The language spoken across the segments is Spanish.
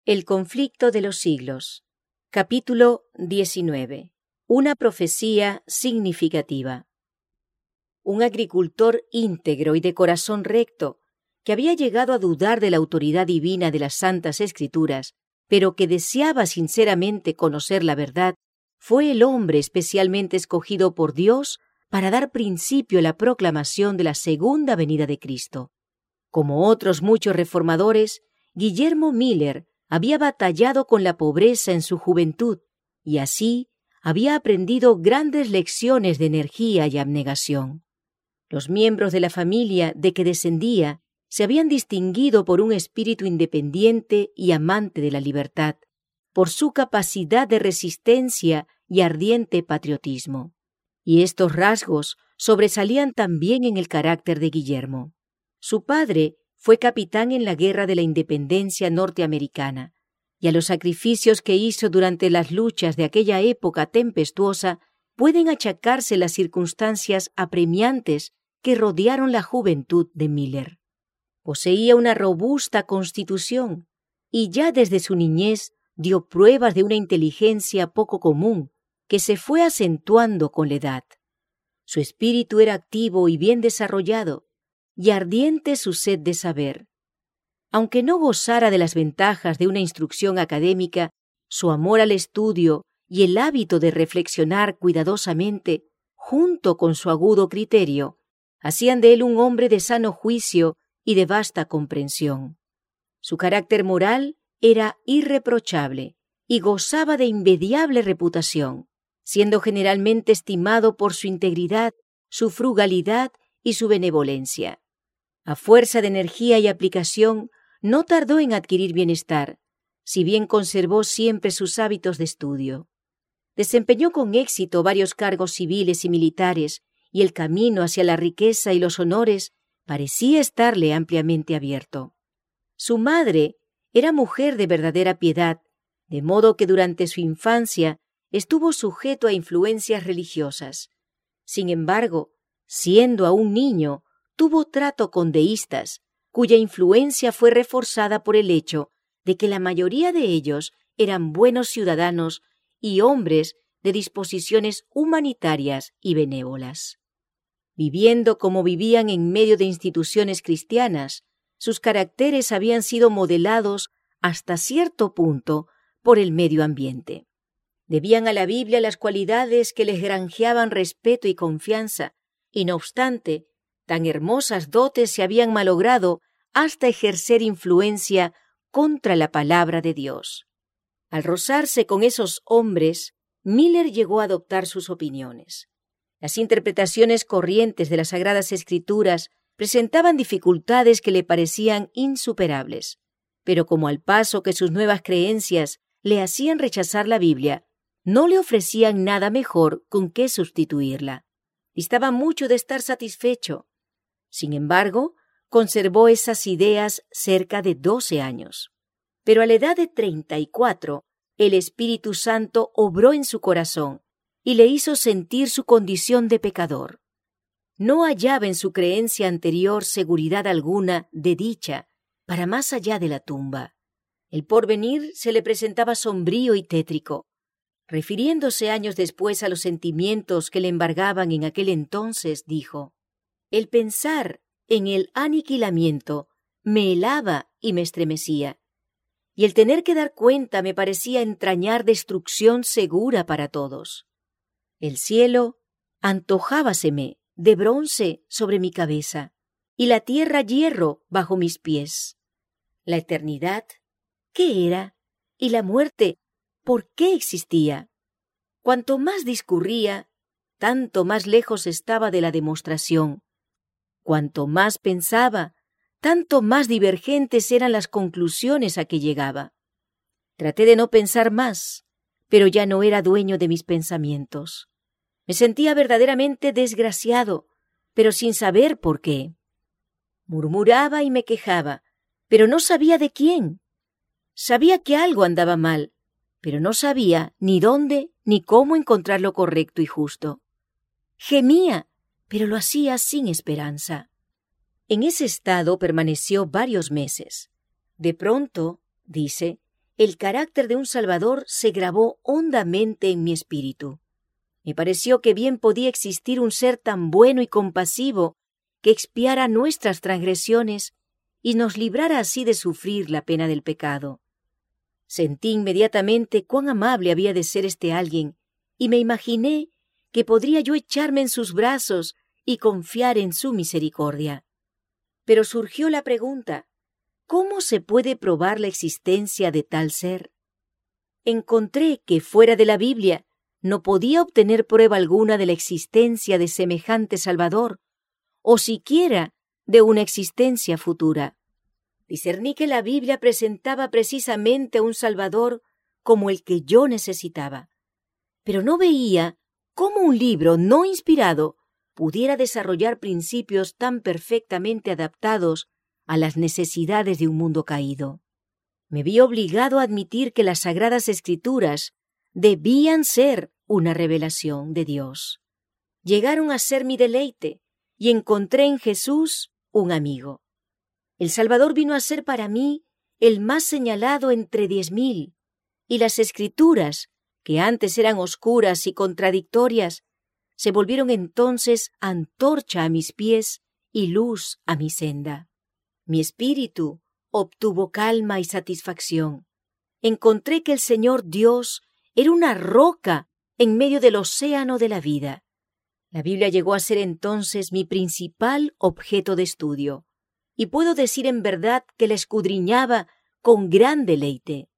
El conflicto de los siglos. Capítulo 19. Una profecía significativa. Un agricultor íntegro y de corazón recto, que había llegado a dudar de la autoridad divina de las Santas Escrituras, pero que deseaba sinceramente conocer la verdad, fue el hombre especialmente escogido por Dios para dar principio a la proclamación de la segunda venida de Cristo. Como otros muchos reformadores, Guillermo Miller había batallado con la pobreza en su juventud y así había aprendido grandes lecciones de energía y abnegación. Los miembros de la familia de que descendía se habían distinguido por un espíritu independiente y amante de la libertad, por su capacidad de resistencia y ardiente patriotismo. Y estos rasgos sobresalían también en el carácter de Guillermo. Su padre fue capitán en la Guerra de la Independencia norteamericana, y a los sacrificios que hizo durante las luchas de aquella época tempestuosa pueden achacarse las circunstancias apremiantes que rodearon la juventud de Miller. Poseía una robusta constitución, y ya desde su niñez dio pruebas de una inteligencia poco común que se fue acentuando con la edad. Su espíritu era activo y bien desarrollado, y ardiente su sed de saber. Aunque no gozara de las ventajas de una instrucción académica, su amor al estudio y el hábito de reflexionar cuidadosamente, junto con su agudo criterio, hacían de él un hombre de sano juicio y de vasta comprensión. Su carácter moral era irreprochable y gozaba de envidiable reputación, siendo generalmente estimado por su integridad, su frugalidad y su benevolencia. A fuerza de energía y aplicación, no tardó en adquirir bienestar, si bien conservó siempre sus hábitos de estudio. Desempeñó con éxito varios cargos civiles y militares, y el camino hacia la riqueza y los honores parecía estarle ampliamente abierto. Su madre era mujer de verdadera piedad, de modo que durante su infancia estuvo sujeto a influencias religiosas. Sin embargo, siendo aún niño, tuvo trato con deístas, cuya influencia fue reforzada por el hecho de que la mayoría de ellos eran buenos ciudadanos y hombres de disposiciones humanitarias y benévolas. Viviendo como vivían en medio de instituciones cristianas, sus caracteres habían sido modelados hasta cierto punto por el medio ambiente. Debían a la Biblia las cualidades que les granjeaban respeto y confianza, y no obstante, tan hermosas dotes se habían malogrado hasta ejercer influencia contra la palabra de Dios. Al rozarse con esos hombres, Miller llegó a adoptar sus opiniones. Las interpretaciones corrientes de las Sagradas Escrituras presentaban dificultades que le parecían insuperables, pero como al paso que sus nuevas creencias le hacían rechazar la Biblia, no le ofrecían nada mejor con que sustituirla. Distaba mucho de estar satisfecho. Sin embargo, conservó esas ideas cerca de 12 años. Pero a la edad de 34, el Espíritu Santo obró en su corazón y le hizo sentir su condición de pecador. No hallaba en su creencia anterior seguridad alguna de dicha para más allá de la tumba. El porvenir se le presentaba sombrío y tétrico. Refiriéndose años después a los sentimientos que le embargaban en aquel entonces, dijo: «El pensar en el aniquilamiento me helaba y me estremecía, y el tener que dar cuenta me parecía entrañar destrucción segura para todos. El cielo antojábaseme de bronce sobre mi cabeza, y la tierra hierro bajo mis pies. La eternidad, ¿qué era? Y la muerte, ¿por qué existía? Cuanto más discurría, tanto más lejos estaba de la demostración. Cuanto más pensaba, tanto más divergentes eran las conclusiones a que llegaba. Traté de no pensar más, pero ya no era dueño de mis pensamientos. Me sentía verdaderamente desgraciado, pero sin saber por qué. Murmuraba y me quejaba, pero no sabía de quién. Sabía que algo andaba mal, pero no sabía ni dónde ni cómo encontrar lo correcto y justo. Gemía, pero lo hacía sin esperanza. En ese estado permaneció varios meses. De pronto, dice, el carácter de un Salvador se grabó hondamente en mi espíritu. Me pareció que bien podía existir un ser tan bueno y compasivo que expiara nuestras transgresiones y nos librara así de sufrir la pena del pecado. Sentí inmediatamente cuán amable había de ser este alguien y me imaginé que podría yo echarme en sus brazos y confiar en su misericordia. Pero surgió la pregunta: ¿cómo se puede probar la existencia de tal ser? Encontré que fuera de la Biblia no podía obtener prueba alguna de la existencia de semejante Salvador, o siquiera de una existencia futura. Discerní que la Biblia presentaba precisamente a un Salvador como el que yo necesitaba, pero no veía cómo un libro no inspirado pudiera desarrollar principios tan perfectamente adaptados a las necesidades de un mundo caído. Me vi obligado a admitir que las Sagradas Escrituras debían ser una revelación de Dios. Llegaron a ser mi deleite y encontré en Jesús un amigo. El Salvador vino a ser para mí el más señalado entre 10,000, y las Escrituras, que antes eran oscuras y contradictorias, se volvieron entonces antorcha a mis pies y luz a mi senda. Mi espíritu obtuvo calma y satisfacción. Encontré que el Señor Dios era una roca en medio del océano de la vida. La Biblia llegó a ser entonces mi principal objeto de estudio, y puedo decir en verdad que la escudriñaba con gran deleite.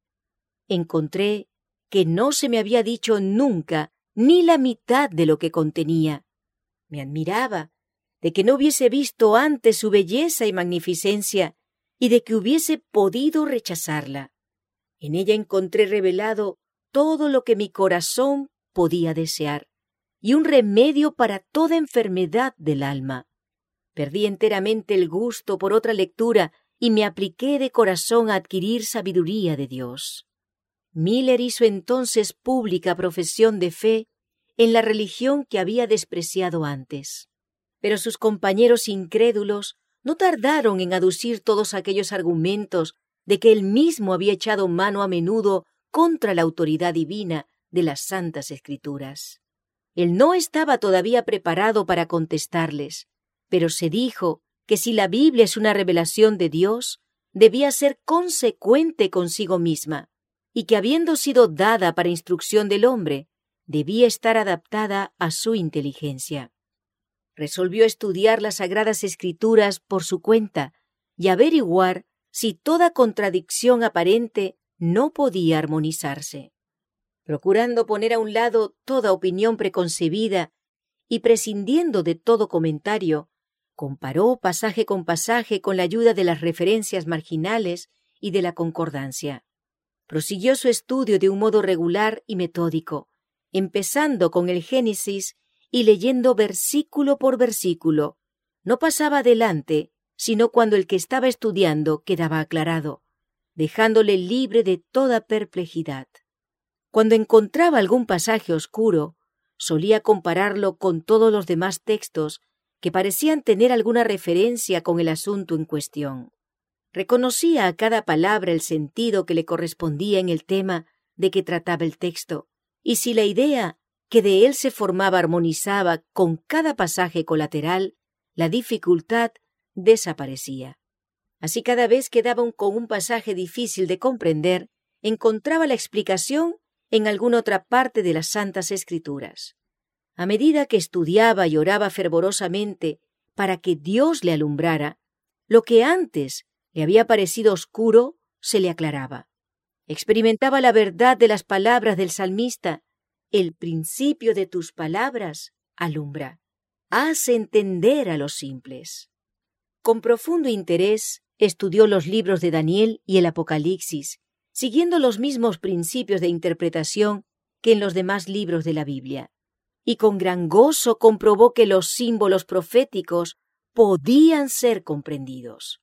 Encontré que no se me había dicho nunca ni la mitad de lo que contenía. Me admiraba de que no hubiese visto antes su belleza y magnificencia y de que hubiese podido rechazarla. En ella encontré revelado todo lo que mi corazón podía desear y un remedio para toda enfermedad del alma. Perdí enteramente el gusto por otra lectura y me apliqué de corazón a adquirir sabiduría de Dios. Miller hizo entonces pública profesión de fe en la religión que había despreciado antes. Pero sus compañeros incrédulos no tardaron en aducir todos aquellos argumentos de que él mismo había echado mano a menudo contra la autoridad divina de las Santas Escrituras. Él no estaba todavía preparado para contestarles, pero se dijo que si la Biblia es una revelación de Dios, debía ser consecuente consigo misma, y que habiendo sido dada para instrucción del hombre, debía estar adaptada a su inteligencia. Resolvió estudiar las Sagradas Escrituras por su cuenta y averiguar si toda contradicción aparente no podía armonizarse. Procurando poner a un lado toda opinión preconcebida y prescindiendo de todo comentario, comparó pasaje con pasaje con la ayuda de las referencias marginales y de la concordancia. Prosiguió su estudio de un modo regular y metódico, empezando con el Génesis y leyendo versículo por versículo. No pasaba adelante, sino cuando el que estaba estudiando quedaba aclarado, dejándole libre de toda perplejidad. Cuando encontraba algún pasaje oscuro, solía compararlo con todos los demás textos que parecían tener alguna referencia con el asunto en cuestión. Reconocía a cada palabra el sentido que le correspondía en el tema de que trataba el texto, y si la idea que de él se formaba armonizaba con cada pasaje colateral, la dificultad desaparecía. Así cada vez que daba con un pasaje difícil de comprender, encontraba la explicación en alguna otra parte de las Santas Escrituras. A medida que estudiaba y oraba fervorosamente para que Dios le alumbrara, lo que antes le había parecido oscuro se le aclaraba. Experimentaba la verdad de las palabras del salmista: el principio de tus palabras alumbra. Haz entender a los simples. Con profundo interés estudió los libros de Daniel y el Apocalipsis, siguiendo los mismos principios de interpretación que en los demás libros de la Biblia. Y con gran gozo comprobó que los símbolos proféticos podían ser comprendidos.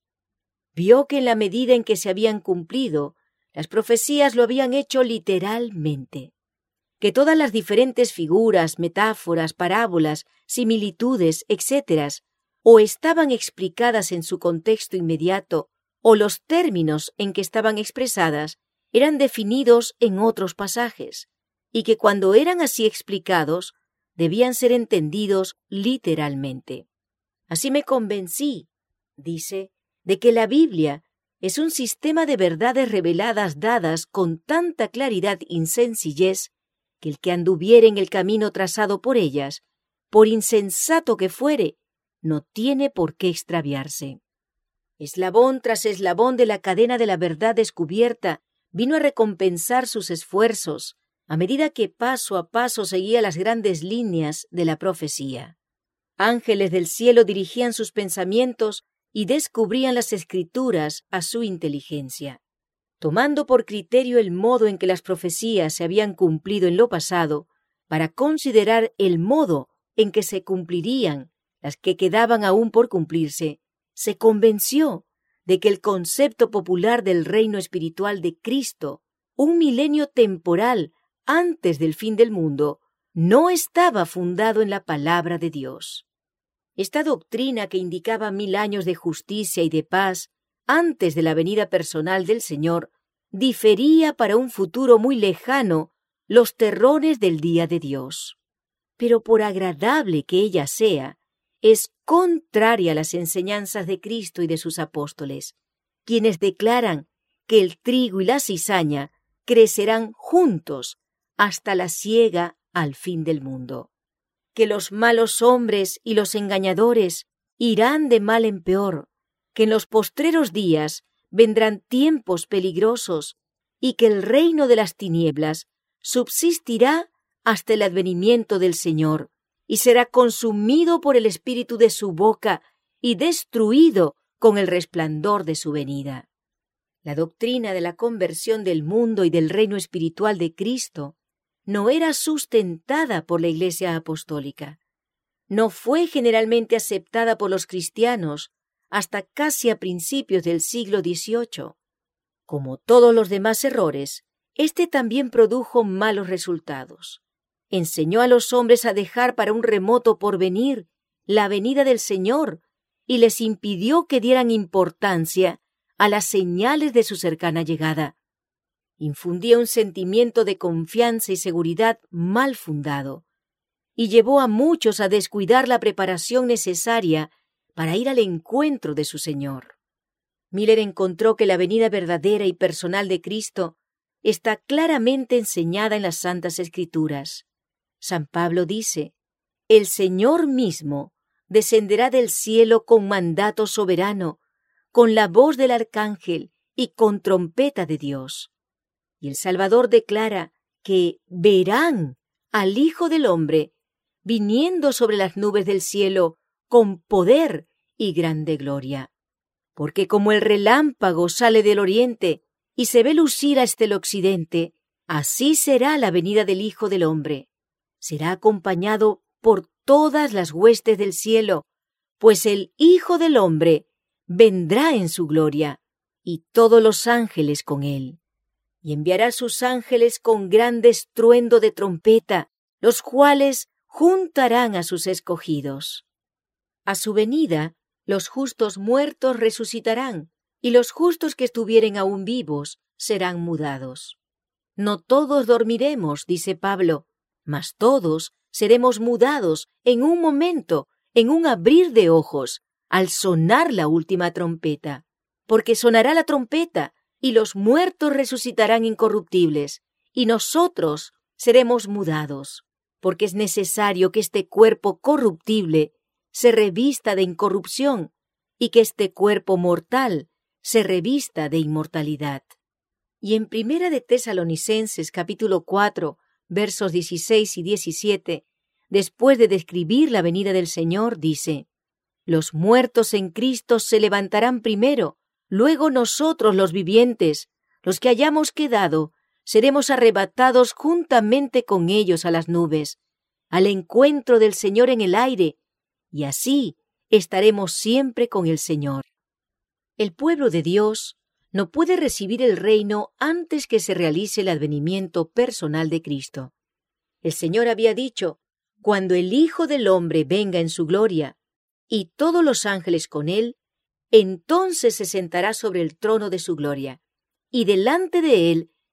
Vio que en la medida en que se habían cumplido, las profecías lo habían hecho literalmente, que todas las diferentes figuras, metáforas, parábolas, similitudes, etc., o estaban explicadas en su contexto inmediato, o los términos en que estaban expresadas eran definidos en otros pasajes, y que cuando eran así explicados, debían ser entendidos literalmente. Así me convencí, dice, de que la Biblia es un sistema de verdades reveladas dadas con tanta claridad y sencillez que el que anduviere en el camino trazado por ellas, por insensato que fuere, no tiene por qué extraviarse. Eslabón tras eslabón de la cadena de la verdad descubierta vino a recompensar sus esfuerzos a medida que paso a paso seguía las grandes líneas de la profecía. Ángeles del cielo dirigían sus pensamientos y descubrían las Escrituras a su inteligencia. Tomando por criterio el modo en que las profecías se habían cumplido en lo pasado, para considerar el modo en que se cumplirían las que quedaban aún por cumplirse, se convenció de que el concepto popular del reino espiritual de Cristo, un milenio temporal antes del fin del mundo, no estaba fundado en la palabra de Dios. Esta doctrina que indicaba 1000 años de justicia y de paz antes de la venida personal del Señor, difería para un futuro muy lejano los terrores del día de Dios. Pero por agradable que ella sea, es contraria a las enseñanzas de Cristo y de sus apóstoles, quienes declaran que el trigo y la cizaña crecerán juntos hasta la siega al fin del mundo, que los malos hombres y los engañadores irán de mal en peor, que en los postreros días vendrán tiempos peligrosos y que el reino de las tinieblas subsistirá hasta el advenimiento del Señor y será consumido por el espíritu de su boca y destruido con el resplandor de su venida. La doctrina de la conversión del mundo y del reino espiritual de Cristo no era sustentada por la Iglesia apostólica. No fue generalmente aceptada por los cristianos hasta casi a principios del siglo XVIII. Como todos los demás errores, este también produjo malos resultados. Enseñó a los hombres a dejar para un remoto porvenir la venida del Señor y les impidió que dieran importancia a las señales de su cercana llegada. Infundía un sentimiento de confianza y seguridad mal fundado y llevó a muchos a descuidar la preparación necesaria para ir al encuentro de su Señor. Miller encontró que la venida verdadera y personal de Cristo está claramente enseñada en las Santas Escrituras. San Pablo dice: «El Señor mismo descenderá del cielo con mandato soberano, con la voz del arcángel y con trompeta de Dios». Y el Salvador declara que verán al Hijo del Hombre viniendo sobre las nubes del cielo con poder y grande gloria. Porque como el relámpago sale del oriente y se ve lucir hasta el occidente, así será la venida del Hijo del Hombre. Será acompañado por todas las huestes del cielo, pues el Hijo del Hombre vendrá en su gloria, y todos los ángeles con él. Y enviará sus ángeles con grande estruendo de trompeta, los cuales juntarán a sus escogidos. A su venida, los justos muertos resucitarán, y los justos que estuvieren aún vivos serán mudados. No todos dormiremos, dice Pablo, mas todos seremos mudados en un momento, en un abrir de ojos, al sonar la última trompeta. Porque sonará la trompeta, y los muertos resucitarán incorruptibles, y nosotros seremos mudados, porque es necesario que este cuerpo corruptible se revista de incorrupción, y que este cuerpo mortal se revista de inmortalidad. Y en Primera de Tesalonicenses, capítulo 4, versos 16 y 17, después de describir la venida del Señor, dice: «Los muertos en Cristo se levantarán primero, luego nosotros los vivientes, los que hayamos quedado, seremos arrebatados juntamente con ellos a las nubes, al encuentro del Señor en el aire, y así estaremos siempre con el Señor». El pueblo de Dios no puede recibir el reino antes que se realice el advenimiento personal de Cristo. El Señor había dicho: «Cuando el Hijo del Hombre venga en su gloria, y todos los ángeles con él, entonces se sentará sobre el trono de su gloria, y delante de él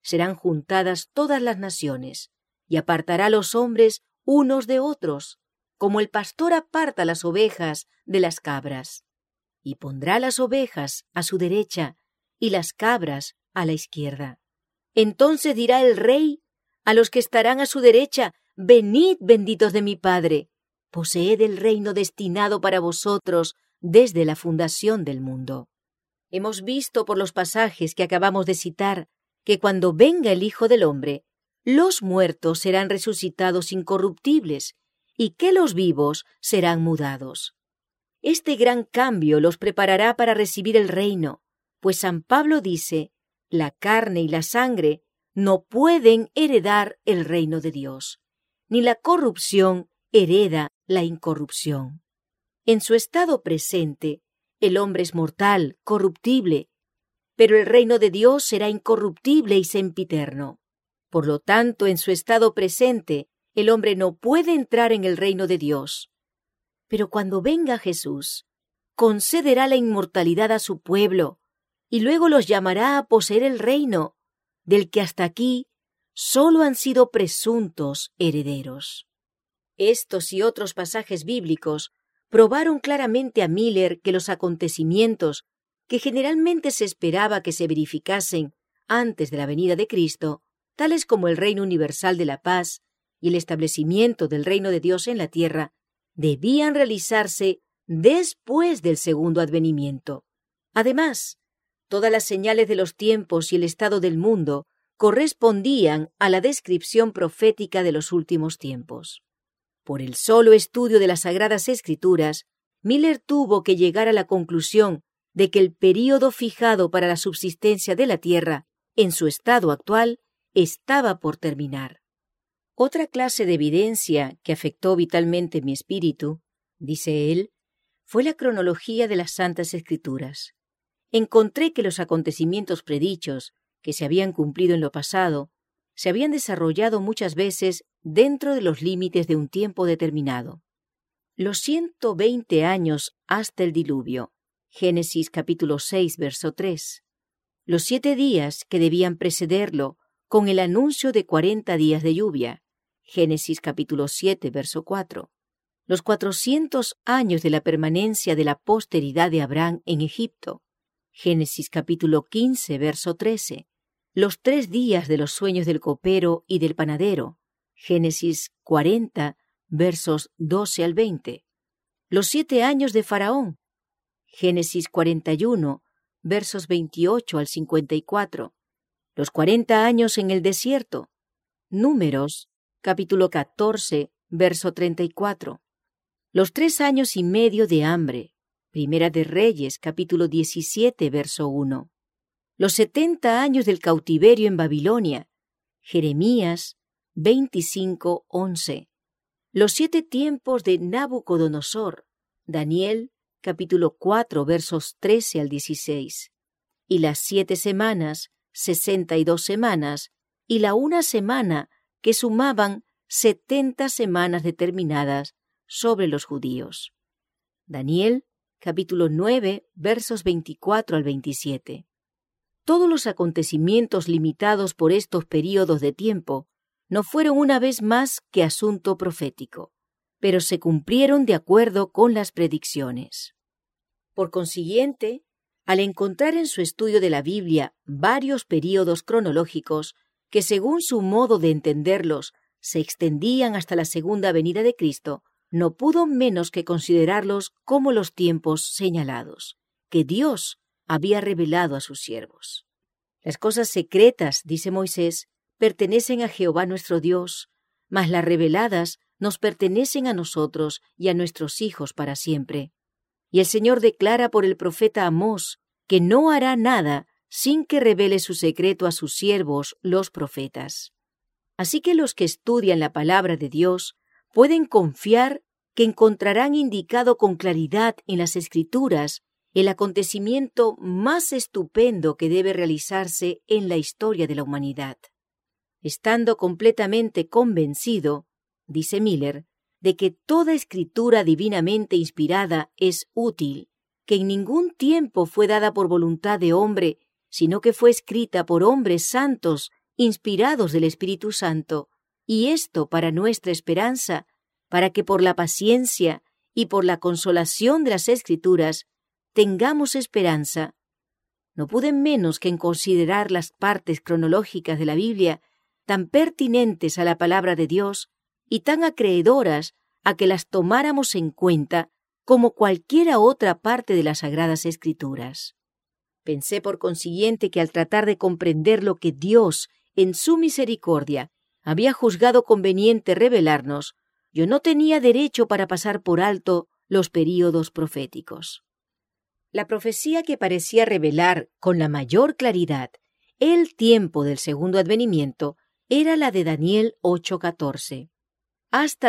serán juntadas todas las naciones, y apartará a los hombres unos de otros, como el pastor aparta las ovejas de las cabras. Y pondrá las ovejas a su derecha y las cabras a la izquierda. Entonces dirá el Rey a los que estarán a su derecha: venid, benditos de mi Padre, poseed el reino destinado para vosotros desde la fundación del mundo. Hemos visto por los pasajes que acabamos de citar que cuando venga el Hijo del Hombre, los muertos serán resucitados incorruptibles y que los vivos serán mudados. Este gran cambio los preparará para recibir el reino, pues San Pablo dice: la carne y la sangre no pueden heredar el reino de Dios, ni la corrupción hereda la incorrupción. En su estado presente, el hombre es mortal, corruptible, pero el reino de Dios será incorruptible y sempiterno. Por lo tanto, en su estado presente, el hombre no puede entrar en el reino de Dios. Pero cuando venga Jesús, concederá la inmortalidad a su pueblo, y luego los llamará a poseer el reino, del que hasta aquí solo han sido presuntos herederos. Estos y otros pasajes bíblicos probaron claramente a Miller que los acontecimientos que generalmente se esperaba que se verificasen antes de la venida de Cristo, tales como el reino universal de la paz y el establecimiento del reino de Dios en la tierra, debían realizarse después del segundo advenimiento. Además, todas las señales de los tiempos y el estado del mundo correspondían a la descripción profética de los últimos tiempos. Por el solo estudio de las Sagradas Escrituras, Miller tuvo que llegar a la conclusión de que el período fijado para la subsistencia de la tierra, en su estado actual, estaba por terminar. Otra clase de evidencia que afectó vitalmente mi espíritu, dice él, fue la cronología de las Santas Escrituras. Encontré que los acontecimientos predichos, que se habían cumplido en lo pasado, se habían desarrollado muchas veces dentro de los límites de un tiempo determinado. Los 120 años hasta el diluvio, Génesis capítulo 6, verso 3. Los 7 días que debían precederlo con el anuncio de 40 días de lluvia, Génesis capítulo 7, verso 4. Los 400 años de la permanencia de la posteridad de Abraham en Egipto, Génesis capítulo 15, verso 13. Los 3 días de los sueños del copero y del panadero, Génesis 40, versos 12 al 20. Los 7 años de Faraón, Génesis 41, versos 28 al 54. Los 40 años en el desierto, Números, capítulo 14, verso 34. Los 3 años y medio de hambre, Primera de Reyes, capítulo 17, verso 1. Los 70 años del cautiverio en Babilonia, Jeremías 25, 11. Los 7 tiempos de Nabucodonosor, Daniel, capítulo 4, versos 13 al 16. Y las 7 semanas, 62 semanas, y la 1 semana, que sumaban 70 semanas determinadas sobre los judíos. Daniel, capítulo 9, versos 24 al 27. Todos los acontecimientos limitados por estos períodos de tiempo no fueron una vez más que asunto profético, pero se cumplieron de acuerdo con las predicciones. Por consiguiente, al encontrar en su estudio de la Biblia varios períodos cronológicos que, según su modo de entenderlos, se extendían hasta la segunda venida de Cristo, no pudo menos que considerarlos como los tiempos señalados, que Dios había revelado a sus siervos. Las cosas secretas, dice Moisés, pertenecen a Jehová nuestro Dios, mas las reveladas nos pertenecen a nosotros y a nuestros hijos para siempre. Y el Señor declara por el profeta Amós que no hará nada sin que revele su secreto a sus siervos, los profetas. Así que los que estudian la palabra de Dios pueden confiar que encontrarán indicado con claridad en las Escrituras el acontecimiento más estupendo que debe realizarse en la historia de la humanidad. Estando completamente convencido, dice Miller, de que toda escritura divinamente inspirada es útil, que en ningún tiempo fue dada por voluntad de hombre, sino que fue escrita por hombres santos inspirados del Espíritu Santo, y esto para nuestra esperanza, para que por la paciencia y por la consolación de las Escrituras tengamos esperanza. No pude menos que en considerar las partes cronológicas de la Biblia tan pertinentes a la palabra de Dios y tan acreedoras a que las tomáramos en cuenta como cualquiera otra parte de las Sagradas Escrituras. Pensé por consiguiente que al tratar de comprender lo que Dios, en su misericordia, había juzgado conveniente revelarnos, yo no tenía derecho para pasar por alto los períodos proféticos. La profecía que parecía revelar con la mayor claridad el tiempo del segundo advenimiento era la de Daniel 8:14. Hasta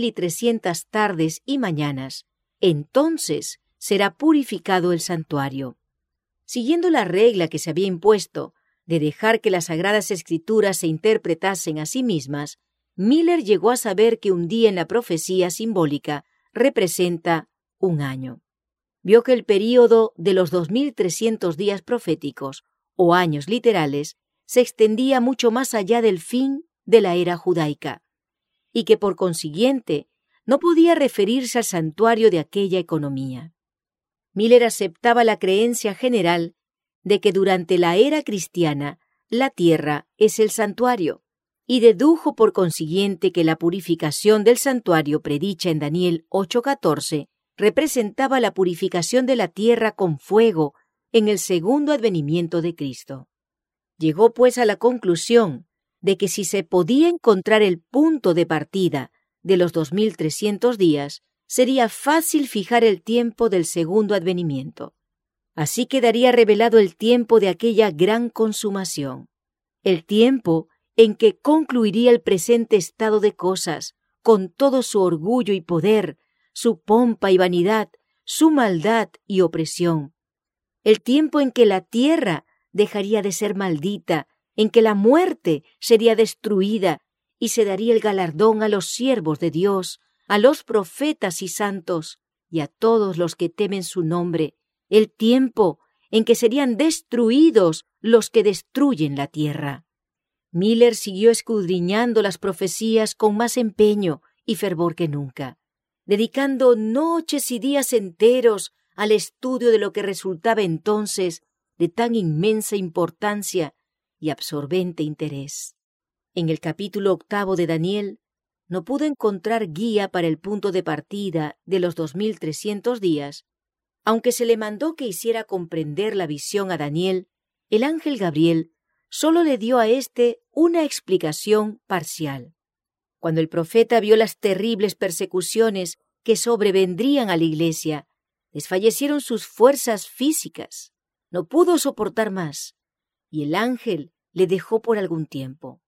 2300 tardes y mañanas, entonces será purificado el santuario. Siguiendo la regla que se había impuesto de dejar que las Sagradas Escrituras se interpretasen a sí mismas, Miller llegó a saber que un día en la profecía simbólica representa un año. Vio que el período de los 2300 días proféticos, o años literales, se extendía mucho más allá del fin de la era judaica, y que por consiguiente no podía referirse al santuario de aquella economía. Miller aceptaba la creencia general de que durante la era cristiana la tierra es el santuario, y dedujo por consiguiente que la purificación del santuario predicha en Daniel 8:14 representaba la purificación de la tierra con fuego en el segundo advenimiento de Cristo. Llegó pues a la conclusión de que si se podía encontrar el punto de partida de los 2300 días, sería fácil fijar el tiempo del segundo advenimiento. Así quedaría revelado el tiempo de aquella gran consumación, el tiempo en que concluiría el presente estado de cosas, con todo su orgullo y poder, su pompa y vanidad, su maldad y opresión, el tiempo en que la tierra dejaría de ser maldita, en que la muerte sería destruida y se daría el galardón a los siervos de Dios, a los profetas y santos, y a todos los que temen su nombre, el tiempo en que serían destruidos los que destruyen la tierra. Miller siguió escudriñando las profecías con más empeño y fervor que nunca, dedicando noches y días enteros al estudio de lo que resultaba entonces de tan inmensa importancia y absorbente interés. En el capítulo 8 de Daniel no pudo encontrar guía para el punto de partida de los 2300 días. Aunque se le mandó que hiciera comprender la visión a Daniel, el ángel Gabriel solo le dio a éste una explicación parcial. Cuando el profeta vio las terribles persecuciones que sobrevendrían a la iglesia, desfallecieron sus fuerzas físicas. No pudo soportar más, y el ángel le dejó por algún tiempo.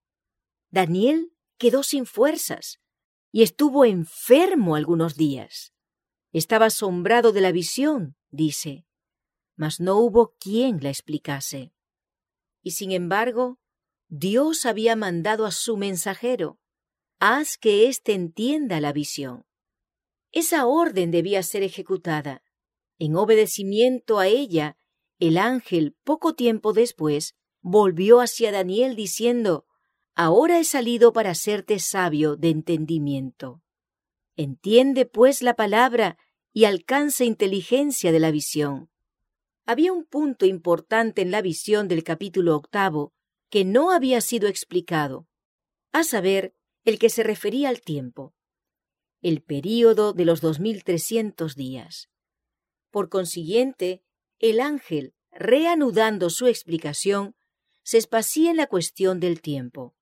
Daniel quedó sin fuerzas y estuvo enfermo algunos días. Estaba asombrado de la visión, dice, mas no hubo quien la explicase. Y sin embargo, Dios había mandado a su mensajero: haz que éste entienda la visión. Esa orden debía ser ejecutada. En obedecimiento a ella, el ángel, poco tiempo después, volvió hacia Daniel diciendo: ahora he salido para hacerte sabio de entendimiento. Entiende, pues, la palabra y alcanza inteligencia de la visión. Había un punto importante en la visión del capítulo 8 que no había sido explicado, a saber, el que se refería al tiempo, el período de los 2300 días. Por consiguiente, el ángel, reanudando su explicación, se espacía en la cuestión del tiempo.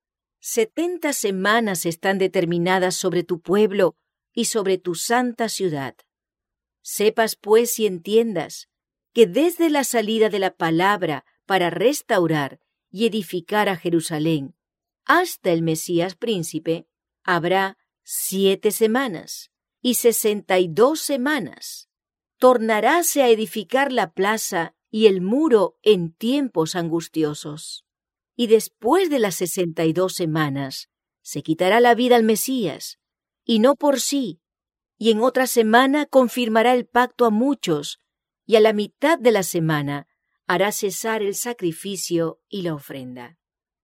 70 semanas están determinadas sobre tu pueblo y sobre tu santa ciudad. Sepas, pues, y entiendas que desde la salida de la palabra para restaurar y edificar a Jerusalén hasta el Mesías príncipe, habrá 7 semanas y 62 semanas. Tornaráse a edificar la plaza y el muro en tiempos angustiosos. Y después de las 62 semanas, se quitará la vida al Mesías, y no por sí, y en otra semana confirmará el pacto a muchos, y a la mitad de la semana hará cesar el sacrificio y la ofrenda.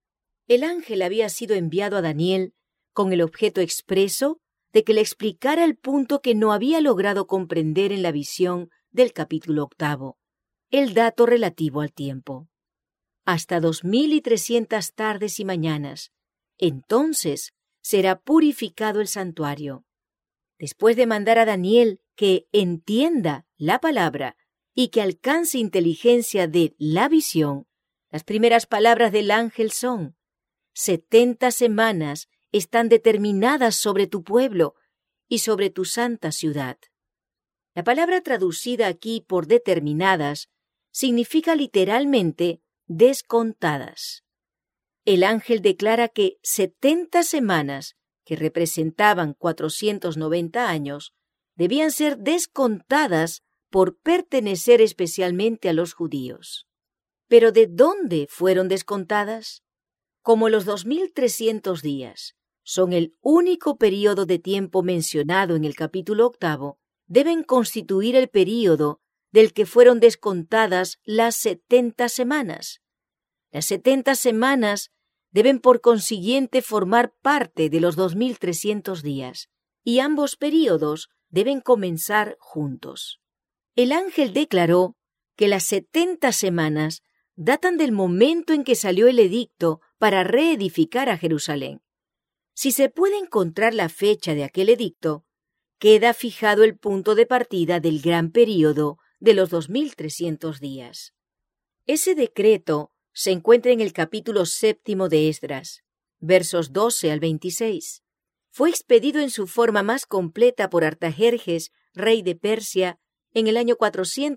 El ángel había sido enviado a Daniel con el objeto expreso de que le explicara el punto que no había logrado comprender en la visión del capítulo 8, el dato relativo al tiempo. Hasta 2300 tardes y mañanas, entonces será purificado el santuario. Después de mandar a Daniel que entienda la palabra y que alcance inteligencia de la visión, las primeras palabras del ángel son: 70 semanas están determinadas sobre tu pueblo y sobre tu santa ciudad. La palabra traducida aquí por determinadas significa literalmente descontadas. El ángel declara que 70 semanas, que representaban 490 años, debían ser descontadas por pertenecer especialmente a los judíos. ¿Pero de dónde fueron descontadas? Como los 2300 días son el único período de tiempo mencionado en el capítulo 8, deben constituir el período del que fueron descontadas las 70 semanas. Las 70 semanas deben por consiguiente formar parte de los 2300 días, y ambos períodos deben comenzar juntos. El ángel declaró que las 70 semanas datan del momento en que salió el edicto para reedificar a Jerusalén. Si se puede encontrar la fecha de aquel edicto, queda fijado el punto de partida del gran período de los 2300 días. Ese decreto se encuentra en el capítulo 7 de Esdras, versos 12 al 26. Fue expedido en su forma más completa por Artajerjes, rey de Persia, en el año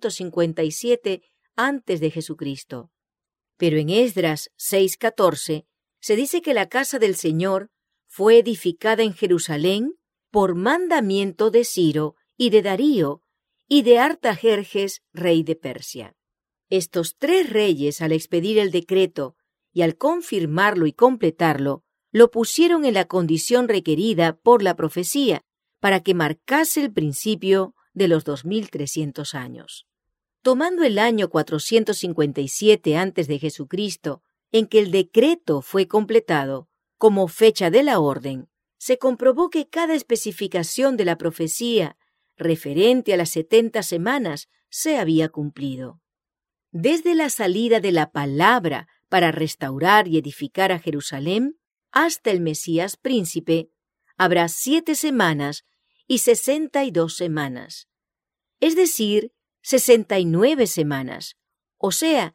457 antes de Jesucristo. Pero en Esdras 6:14 se dice que la casa del Señor fue edificada en Jerusalén por mandamiento de Ciro y de Darío y de Artajerjes, rey de Persia. Estos 3 reyes, al expedir el decreto y al confirmarlo y completarlo, lo pusieron en la condición requerida por la profecía para que marcase el principio de los 2300 años. Tomando el año 457 antes de Jesucristo, en que el decreto fue completado, como fecha de la orden, se comprobó que cada especificación de la profecía referente a las 70 semanas se había cumplido. Desde la salida de la palabra para restaurar y edificar a Jerusalén hasta el Mesías príncipe, habrá 7 semanas y 62 semanas, es decir, 69 semanas, o sea,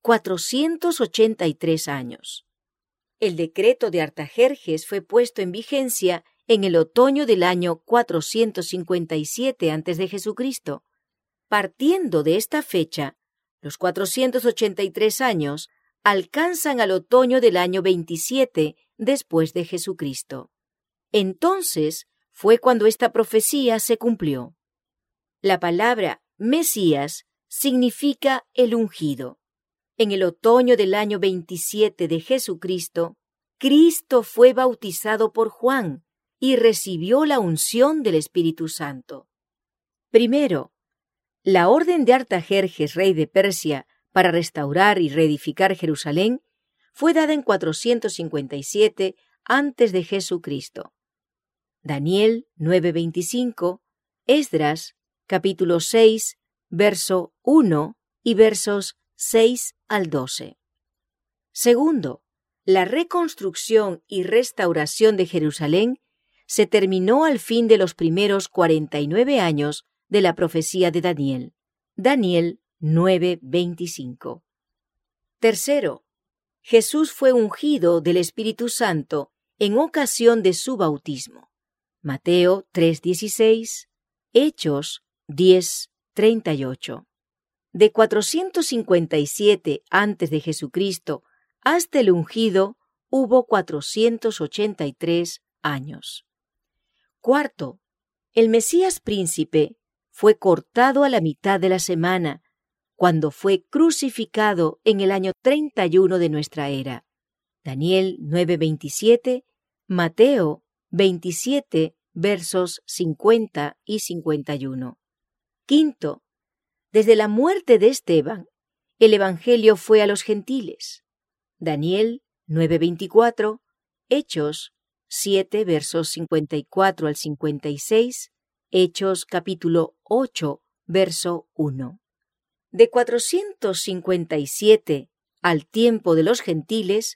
483 años. El decreto de Artajerjes fue puesto en vigencia en el otoño del año 457 a.C. Partiendo de esta fecha, los 483 años alcanzan al otoño del año 27 después de Jesucristo. Entonces fue cuando esta profecía se cumplió. La palabra Mesías significa el ungido. En el otoño del año 27 de Jesucristo, Cristo fue bautizado por Juan y recibió la unción del Espíritu Santo. Primero, la orden de Artajerjes, rey de Persia, para restaurar y reedificar Jerusalén, fue dada en 457 antes de Jesucristo. Daniel 9:25, Esdras capítulo 6, verso 1 y versos 6 al 12. Segundo, la reconstrucción y restauración de Jerusalén se terminó al fin de los primeros 49 años de la profecía de Daniel. Daniel 9:25. Tercero, Jesús fue ungido del Espíritu Santo en ocasión de su bautismo. Mateo 3:16, Hechos 10:38. De 457 antes de Jesucristo hasta el ungido hubo 483 años. Cuarto, el Mesías príncipe fue cortado a la mitad de la semana, cuando fue crucificado en el año 31 de nuestra era. Daniel 9:27, Mateo 27, versos 50 y 51. Quinto, desde la muerte de Esteban, el Evangelio fue a los gentiles. Daniel 9:24, Hechos 7, versos 54 al 56, Hechos capítulo 8, verso 1. De 457 al tiempo de los gentiles,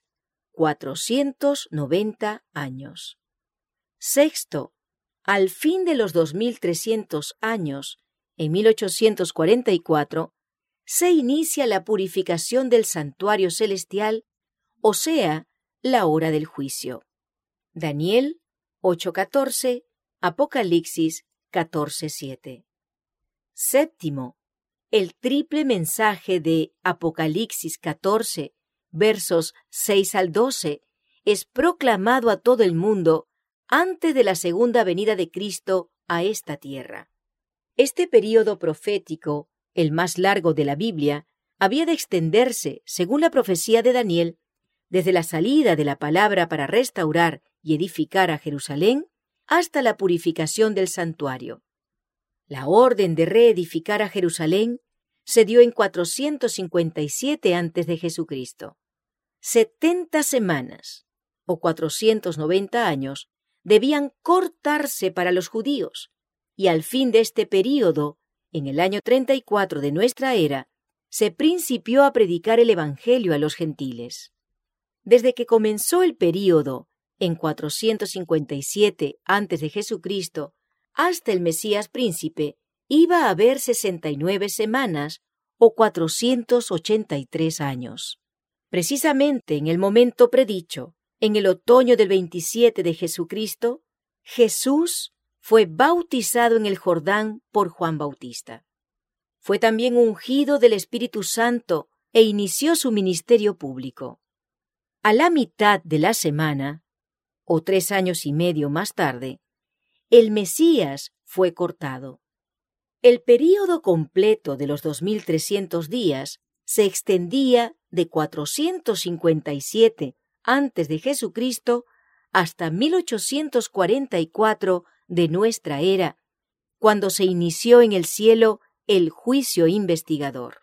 490 años. Sexto, al fin de los 2300 años, en 1844, se inicia la purificación del santuario celestial, o sea, la hora del juicio. Daniel 8:14, Apocalipsis 14:7. Séptimo, el triple mensaje de Apocalipsis 14, versos 6 al 12, es proclamado a todo el mundo antes de la segunda venida de Cristo a esta tierra. Este período profético, el más largo de la Biblia, había de extenderse, según la profecía de Daniel, desde la salida de la palabra para restaurar y edificar a Jerusalén hasta la purificación del santuario. La orden de reedificar a Jerusalén se dio en 457 a.C. 70 semanas, o 490 años, debían cortarse para los judíos, y al fin de este período, en el año 34 de nuestra era, se principió a predicar el Evangelio a los gentiles. Desde que comenzó el período, en 457 a.C., hasta el Mesías príncipe, iba a haber 69 semanas, o 483 años. Precisamente en el momento predicho, en el otoño del 27 de Jesucristo, Jesús fue bautizado en el Jordán por Juan Bautista. Fue también ungido del Espíritu Santo e inició su ministerio público. A la mitad de la semana, o 3 años y medio más tarde, el Mesías fue cortado. El período completo de los 2300 días se extendía de 457 antes de Jesucristo hasta 1844 de nuestra era, cuando se inició en el cielo el juicio investigador.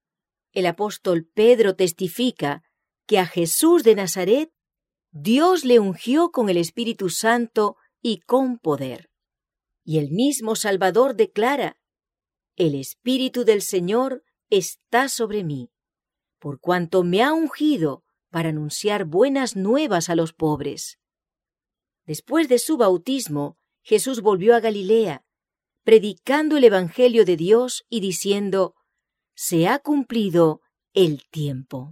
El apóstol Pedro testifica que a Jesús de Nazaret Dios le ungió con el Espíritu Santo y con poder. Y el mismo Salvador declara: «El Espíritu del Señor está sobre mí, por cuanto me ha ungido para anunciar buenas nuevas a los pobres». Después de su bautismo, Jesús volvió a Galilea, predicando el Evangelio de Dios y diciendo: «Se ha cumplido el tiempo».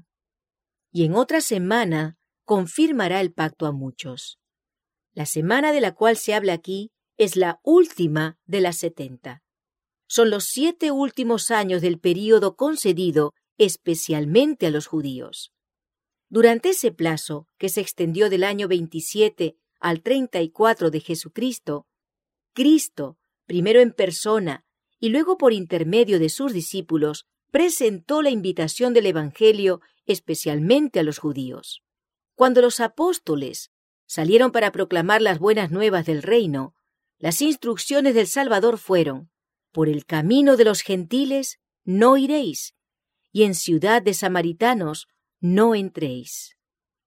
Y en otra semana confirmará el pacto a muchos. La semana de la cual se habla aquí es la última de las 70. Son los 7 últimos años del período concedido especialmente a los judíos. Durante ese plazo, que se extendió del año 27 al 34 de Jesucristo, Cristo, primero en persona y luego por intermedio de sus discípulos, presentó la invitación del Evangelio especialmente a los judíos. Cuando los apóstoles salieron para proclamar las buenas nuevas del reino, las instrucciones del Salvador fueron: «Por el camino de los gentiles no iréis, y en ciudad de samaritanos no entréis».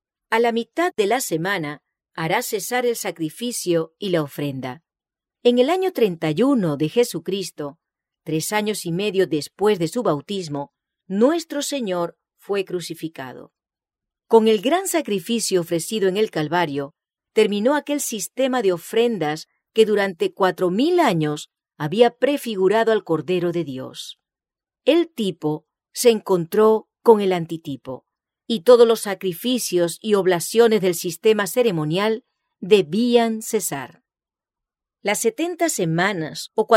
A la mitad de la semana hará cesar el sacrificio y la ofrenda. En el año 31 de Jesucristo, 3 años y medio después de su bautismo, nuestro Señor fue crucificado. Con el gran sacrificio ofrecido en el Calvario, terminó aquel sistema de ofrendas que durante 4000 años había prefigurado al Cordero de Dios. El tipo se encontró con el antitipo, y todos los sacrificios y oblaciones del sistema ceremonial debían cesar. Las 70 semanas o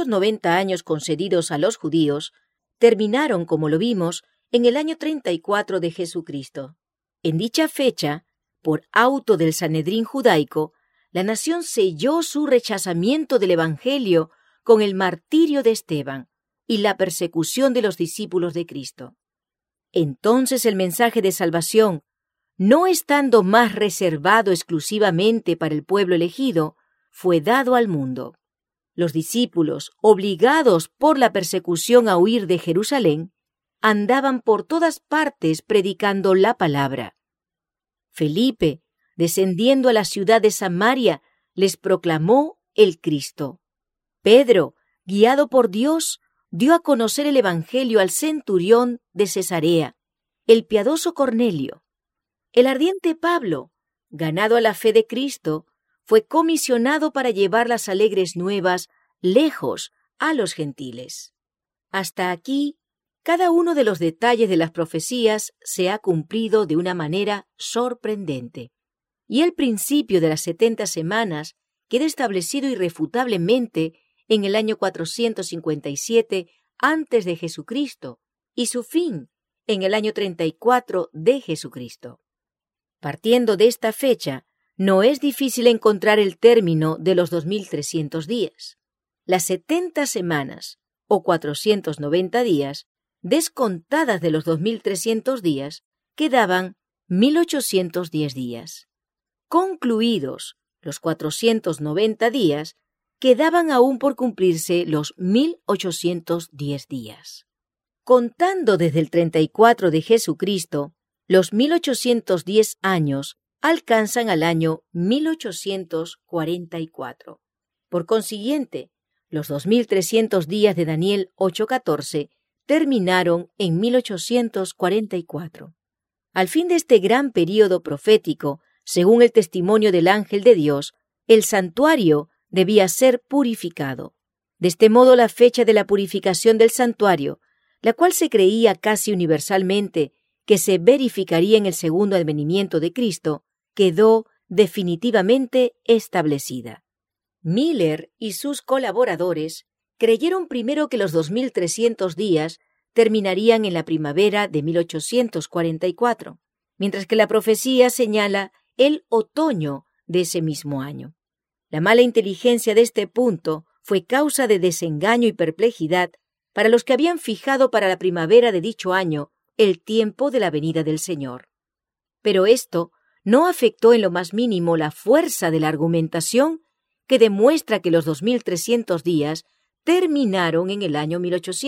490 años concedidos a los judíos terminaron, como lo vimos, en el año 34 de Jesucristo. En dicha fecha, por auto del Sanedrín judaico, la nación selló su rechazamiento del Evangelio con el martirio de Esteban y la persecución de los discípulos de Cristo. Entonces el mensaje de salvación, no estando más reservado exclusivamente para el pueblo elegido, fue dado al mundo. Los discípulos, obligados por la persecución a huir de Jerusalén, andaban por todas partes predicando la palabra. Felipe, descendiendo a la ciudad de Samaria, les proclamó el Cristo. Pedro, guiado por Dios, dio a conocer el Evangelio al centurión de Cesarea, el piadoso Cornelio. El ardiente Pablo, ganado a la fe de Cristo, fue comisionado para llevar las alegres nuevas lejos a los gentiles. Hasta aquí, cada uno de los detalles de las profecías se ha cumplido de una manera sorprendente. Y el principio de las 70 semanas queda establecido irrefutablemente en el año 457 antes de Jesucristo y su fin en el año 34 de Jesucristo. Partiendo de esta fecha, no es difícil encontrar el término de los 2300 días. Las 70 semanas, o 490 días, descontadas de los 2300 días, quedaban 1810 días. Concluidos los 490 días, quedaban aún por cumplirse los 1810 días. Contando desde el 34 de Jesucristo, los 1810 años alcanzan al año 1844. Por consiguiente, los 2300 días de Daniel 8:14 terminaron en 1844. Al fin de este gran período profético, según el testimonio del ángel de Dios, el santuario debía ser purificado. De este modo, la fecha de la purificación del santuario, la cual se creía casi universalmente que se verificaría en el segundo advenimiento de Cristo, quedó definitivamente establecida. Miller y sus colaboradores creyeron primero que los 2300 días terminarían en la primavera de 1844, mientras que la profecía señala el otoño de ese mismo año. La mala inteligencia de este punto fue causa de desengaño y perplejidad para los que habían fijado para la primavera de dicho año el tiempo de la venida del Señor. Pero esto no afectó en lo más mínimo la fuerza de la argumentación que demuestra que los 2300 días terminaron en el año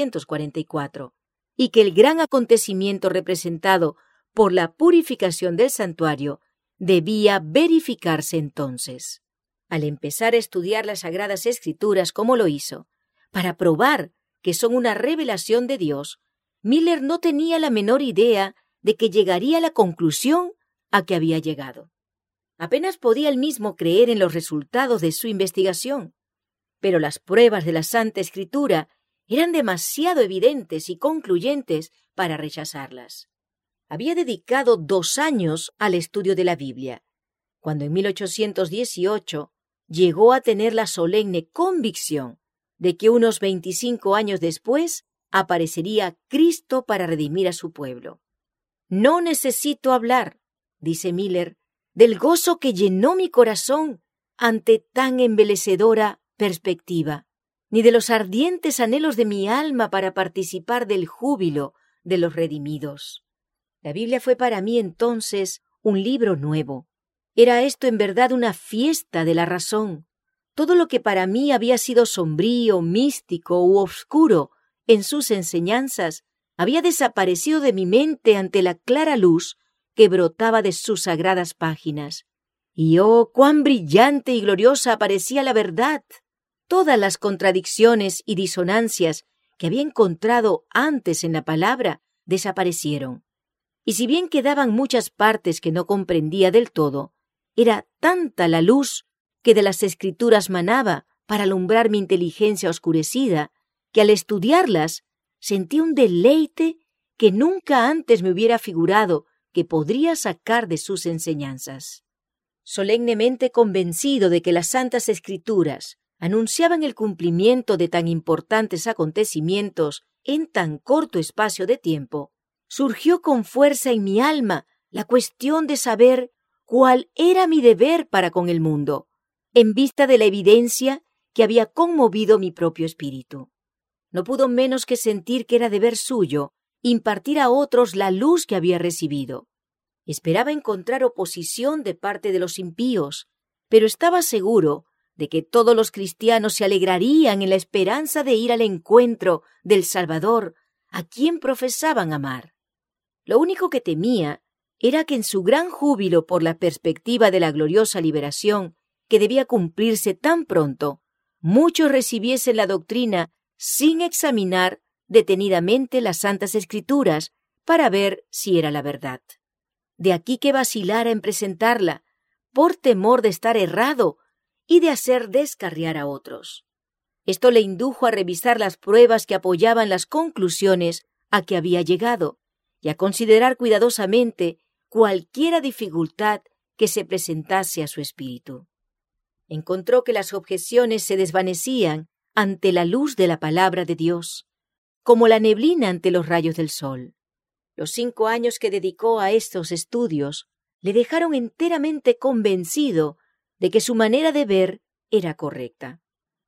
1844 y que el gran acontecimiento representado por la purificación del santuario debía verificarse entonces. Al empezar a estudiar las Sagradas Escrituras como lo hizo, para probar que son una revelación de Dios, Miller no tenía la menor idea de que llegaría a la conclusión a que había llegado. Apenas podía él mismo creer en los resultados de su investigación, pero las pruebas de la Santa Escritura eran demasiado evidentes y concluyentes para rechazarlas. Había dedicado 2 años al estudio de la Biblia, cuando en 1818 llegó a tener la solemne convicción de que unos 25 años después aparecería Cristo para redimir a su pueblo. No necesito hablar, dice Miller, del gozo que llenó mi corazón ante tan embelecedora perspectiva, ni de los ardientes anhelos de mi alma para participar del júbilo de los redimidos. La Biblia fue para mí entonces un libro nuevo. Era esto en verdad una fiesta de la razón. Todo lo que para mí había sido sombrío, místico u obscuro en sus enseñanzas había desaparecido de mi mente ante la clara luz que brotaba de sus sagradas páginas. Y ¡oh, cuán brillante y gloriosa aparecía la verdad! Todas las contradicciones y disonancias que había encontrado antes en la palabra desaparecieron. Y si bien quedaban muchas partes que no comprendía del todo, era tanta la luz que de las Escrituras manaba para alumbrar mi inteligencia oscurecida, que al estudiarlas sentí un deleite que nunca antes me hubiera figurado que podría sacar de sus enseñanzas. Solemnemente convencido de que las Santas Escrituras anunciaban el cumplimiento de tan importantes acontecimientos en tan corto espacio de tiempo, surgió con fuerza en mi alma la cuestión de saber cuál era mi deber para con el mundo, en vista de la evidencia que había conmovido mi propio espíritu. No pudo menos que sentir que era deber suyo impartir a otros la luz que había recibido. Esperaba encontrar oposición de parte de los impíos, pero estaba seguro de que todos los cristianos se alegrarían en la esperanza de ir al encuentro del Salvador, a quien profesaban amar. Lo único que temía era que en su gran júbilo por la perspectiva de la gloriosa liberación que debía cumplirse tan pronto, muchos recibiesen la doctrina sin examinar detenidamente las Santas Escrituras para ver si era la verdad. De aquí que vacilara en presentarla, por temor de estar errado y de hacer descarriar a otros. Esto le indujo a revisar las pruebas que apoyaban las conclusiones a que había llegado y a considerar cuidadosamente cualquiera dificultad que se presentase a su espíritu. Encontró que las objeciones se desvanecían ante la luz de la palabra de Dios, como la neblina ante los rayos del sol. Los 5 años que dedicó a estos estudios le dejaron enteramente convencido de que su manera de ver era correcta.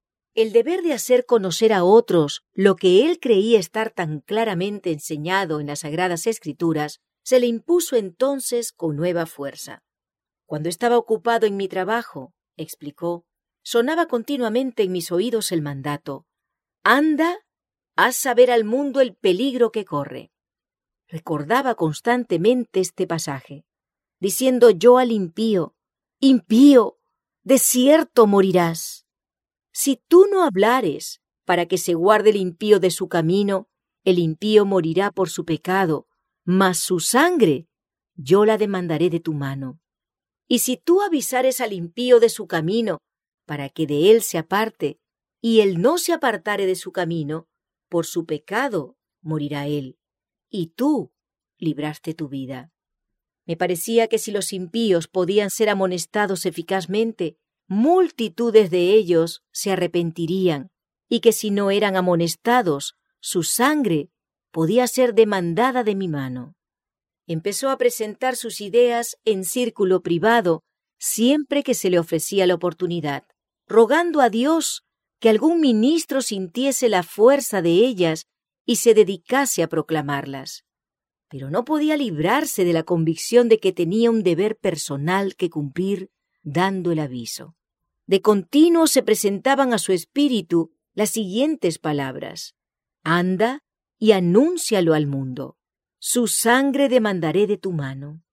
El deber de hacer conocer a otros lo que él creía estar tan claramente enseñado en las Sagradas Escrituras se le impuso entonces con nueva fuerza. Cuando estaba ocupado en mi trabajo, explicó, sonaba continuamente en mis oídos el mandato: «Anda, haz saber al mundo el peligro que corre». Recordaba constantemente este pasaje, diciendo yo al impío: «Impío, de cierto morirás». Si tú no hablares para que se guarde el impío de su camino, el impío morirá por su pecado, mas su sangre yo la demandaré de tu mano. Y si tú avisares al impío de su camino, para que de él se aparte, y él no se apartare de su camino, por su pecado morirá él, y tú libraste tu vida. Me parecía que si los impíos podían ser amonestados eficazmente, multitudes de ellos se arrepentirían, y que si no eran amonestados, su sangre podía ser demandada de mi mano. Empezó a presentar sus ideas en círculo privado siempre que se le ofrecía la oportunidad, rogando a Dios que algún ministro sintiese la fuerza de ellas y se dedicase a proclamarlas. Pero no podía librarse de la convicción de que tenía un deber personal que cumplir dando el aviso. De continuo se presentaban a su espíritu las siguientes palabras: «Anda y anúncialo al mundo. Su sangre demandaré de tu mano».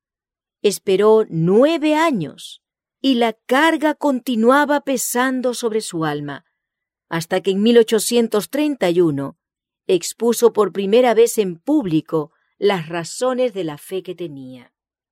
Esperó 9 años y la carga continuaba pesando sobre su alma, hasta que en 1831 expuso por primera vez en público las razones de la fe que tenía.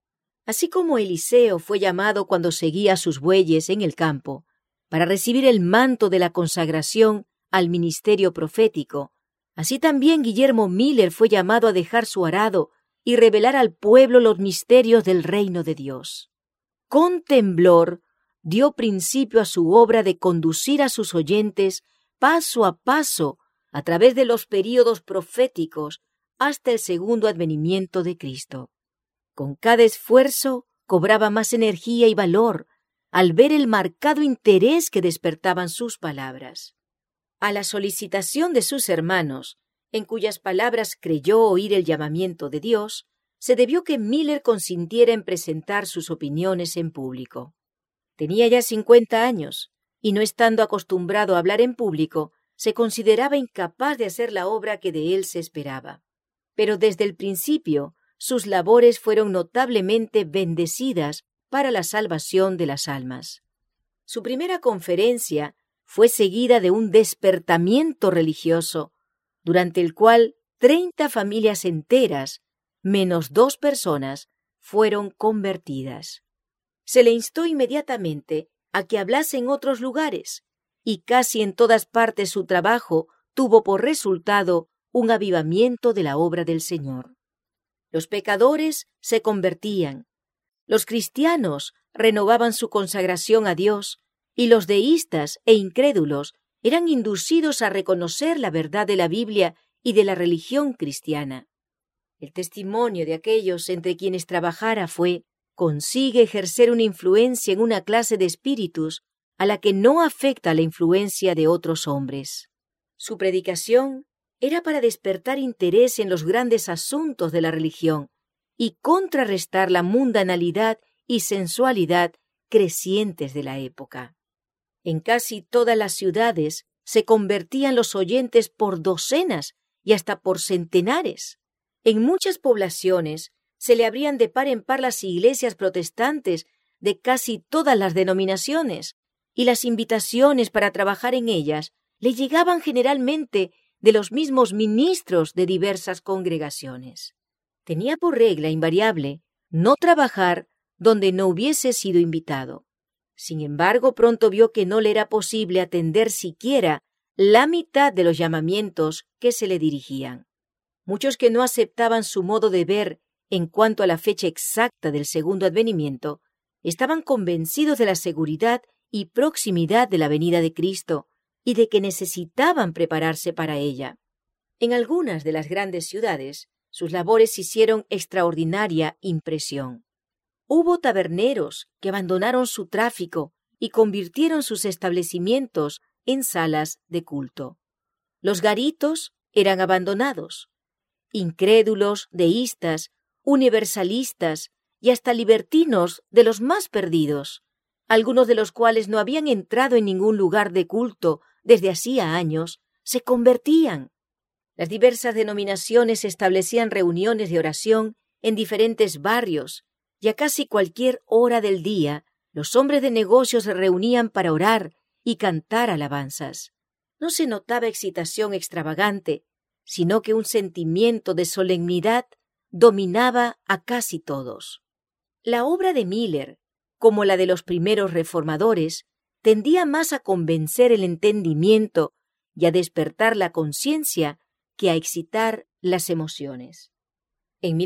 Así como Eliseo fue llamado cuando seguía a sus bueyes en el campo para recibir el manto de la consagración al ministerio profético, así también Guillermo Miller fue llamado a dejar su arado y revelar al pueblo los misterios del reino de Dios. Con temblor dio principio a su obra de conducir a sus oyentes paso a paso a través de los períodos proféticos hasta el segundo advenimiento de Cristo. Con cada esfuerzo cobraba más energía y valor al ver el marcado interés que despertaban sus palabras. A la solicitación de sus hermanos, en cuyas palabras creyó oír el llamamiento de Dios, se debió que Miller consintiera en presentar sus opiniones en público. Tenía ya 50 años, y no estando acostumbrado a hablar en público, se consideraba incapaz de hacer la obra que de él se esperaba. Pero desde el principio, sus labores fueron notablemente bendecidas para la salvación de las almas. Su primera conferencia fue seguida de un despertamiento religioso, durante el cual 30 familias enteras, menos 2 personas, fueron convertidas. Se le instó inmediatamente a que hablase en otros lugares, y casi en todas partes su trabajo tuvo por resultado un avivamiento de la obra del Señor. Los pecadores se convertían, los cristianos renovaban su consagración a Dios, y los deístas e incrédulos eran inducidos a reconocer la verdad de la Biblia y de la religión cristiana. El testimonio de aquellos entre quienes trabajara fue: consigue ejercer una influencia en una clase de espíritus a la que no afecta la influencia de otros hombres. Su predicación era para despertar interés en los grandes asuntos de la religión y contrarrestar la mundanalidad y sensualidad crecientes de la época. En casi todas las ciudades se convertían los oyentes por docenas y hasta por centenares. En muchas poblaciones se le abrían de par en par las iglesias protestantes de casi todas las denominaciones, y las invitaciones para trabajar en ellas le llegaban generalmente de los mismos ministros de diversas congregaciones. Tenía por regla invariable no trabajar donde no hubiese sido invitado. Sin embargo, pronto vio que no le era posible atender siquiera la mitad de los llamamientos que se le dirigían. Muchos que no aceptaban su modo de ver en cuanto a la fecha exacta del segundo advenimiento, estaban convencidos de la seguridad y proximidad de la venida de Cristo y de que necesitaban prepararse para ella. En algunas de las grandes ciudades, sus labores hicieron extraordinaria impresión. Hubo taberneros que abandonaron su tráfico y convirtieron sus establecimientos en salas de culto. Los garitos eran abandonados. Incrédulos, deístas, universalistas y hasta libertinos de los más perdidos, algunos de los cuales no habían entrado en ningún lugar de culto desde hacía años, se convertían. Las diversas denominaciones establecían reuniones de oración en diferentes barrios, y a casi cualquier hora del día los hombres de negocios se reunían para orar y cantar alabanzas. No se notaba excitación extravagante, sino que un sentimiento de solemnidad dominaba a casi todos. La obra de Miller, como la de los primeros reformadores, tendía más a convencer el entendimiento y a despertar la conciencia que a excitar las emociones. En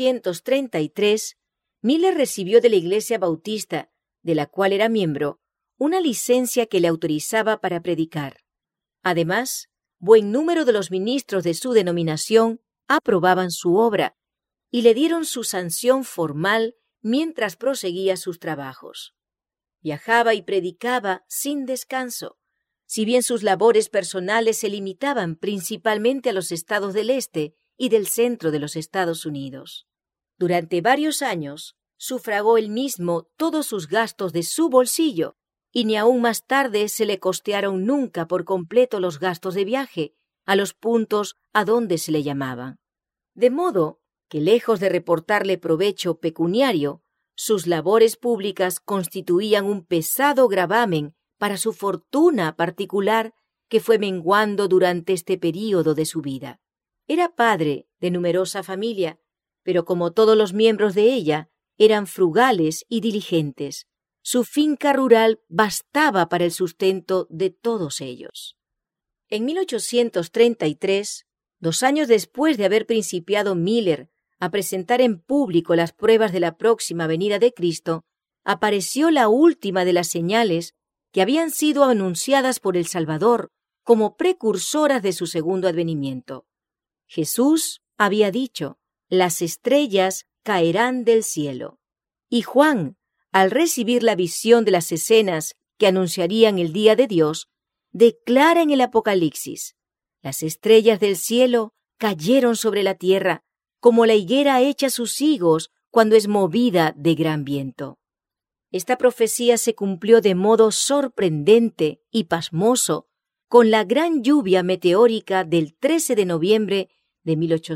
1833, Miller recibió de la Iglesia Bautista, de la cual era miembro, una licencia que le autorizaba para predicar. Además, buen número de los ministros de su denominación aprobaban su obra y le dieron su sanción formal mientras proseguía sus trabajos. Viajaba y predicaba sin descanso, si bien sus labores personales se limitaban principalmente a los estados del este y del centro de los Estados Unidos. Durante varios años, sufragó él mismo todos sus gastos de su bolsillo, y ni aún más tarde se le costearon nunca por completo los gastos de viaje a los puntos a donde se le llamaban. De modo que, lejos de reportarle provecho pecuniario, sus labores públicas constituían un pesado gravamen para su fortuna particular que fue menguando durante este período de su vida. Era padre de numerosa familia, pero como todos los miembros de ella, eran frugales y diligentes. Su finca rural bastaba para el sustento de todos ellos. En 1833, 2 años después de haber principiado Miller a presentar en público las pruebas de la próxima venida de Cristo, apareció la última de las señales que habían sido anunciadas por el Salvador como precursoras de su segundo advenimiento. Jesús había dicho: «Las estrellas caerán del cielo». Y Juan, al recibir la visión de las escenas que anunciarían el día de Dios, declara en el Apocalipsis: «Las estrellas del cielo cayeron sobre la tierra, como la higuera echa sus higos cuando es movida de gran viento». Esta profecía se cumplió de modo sorprendente y pasmoso con la gran lluvia meteórica del 13 de noviembre de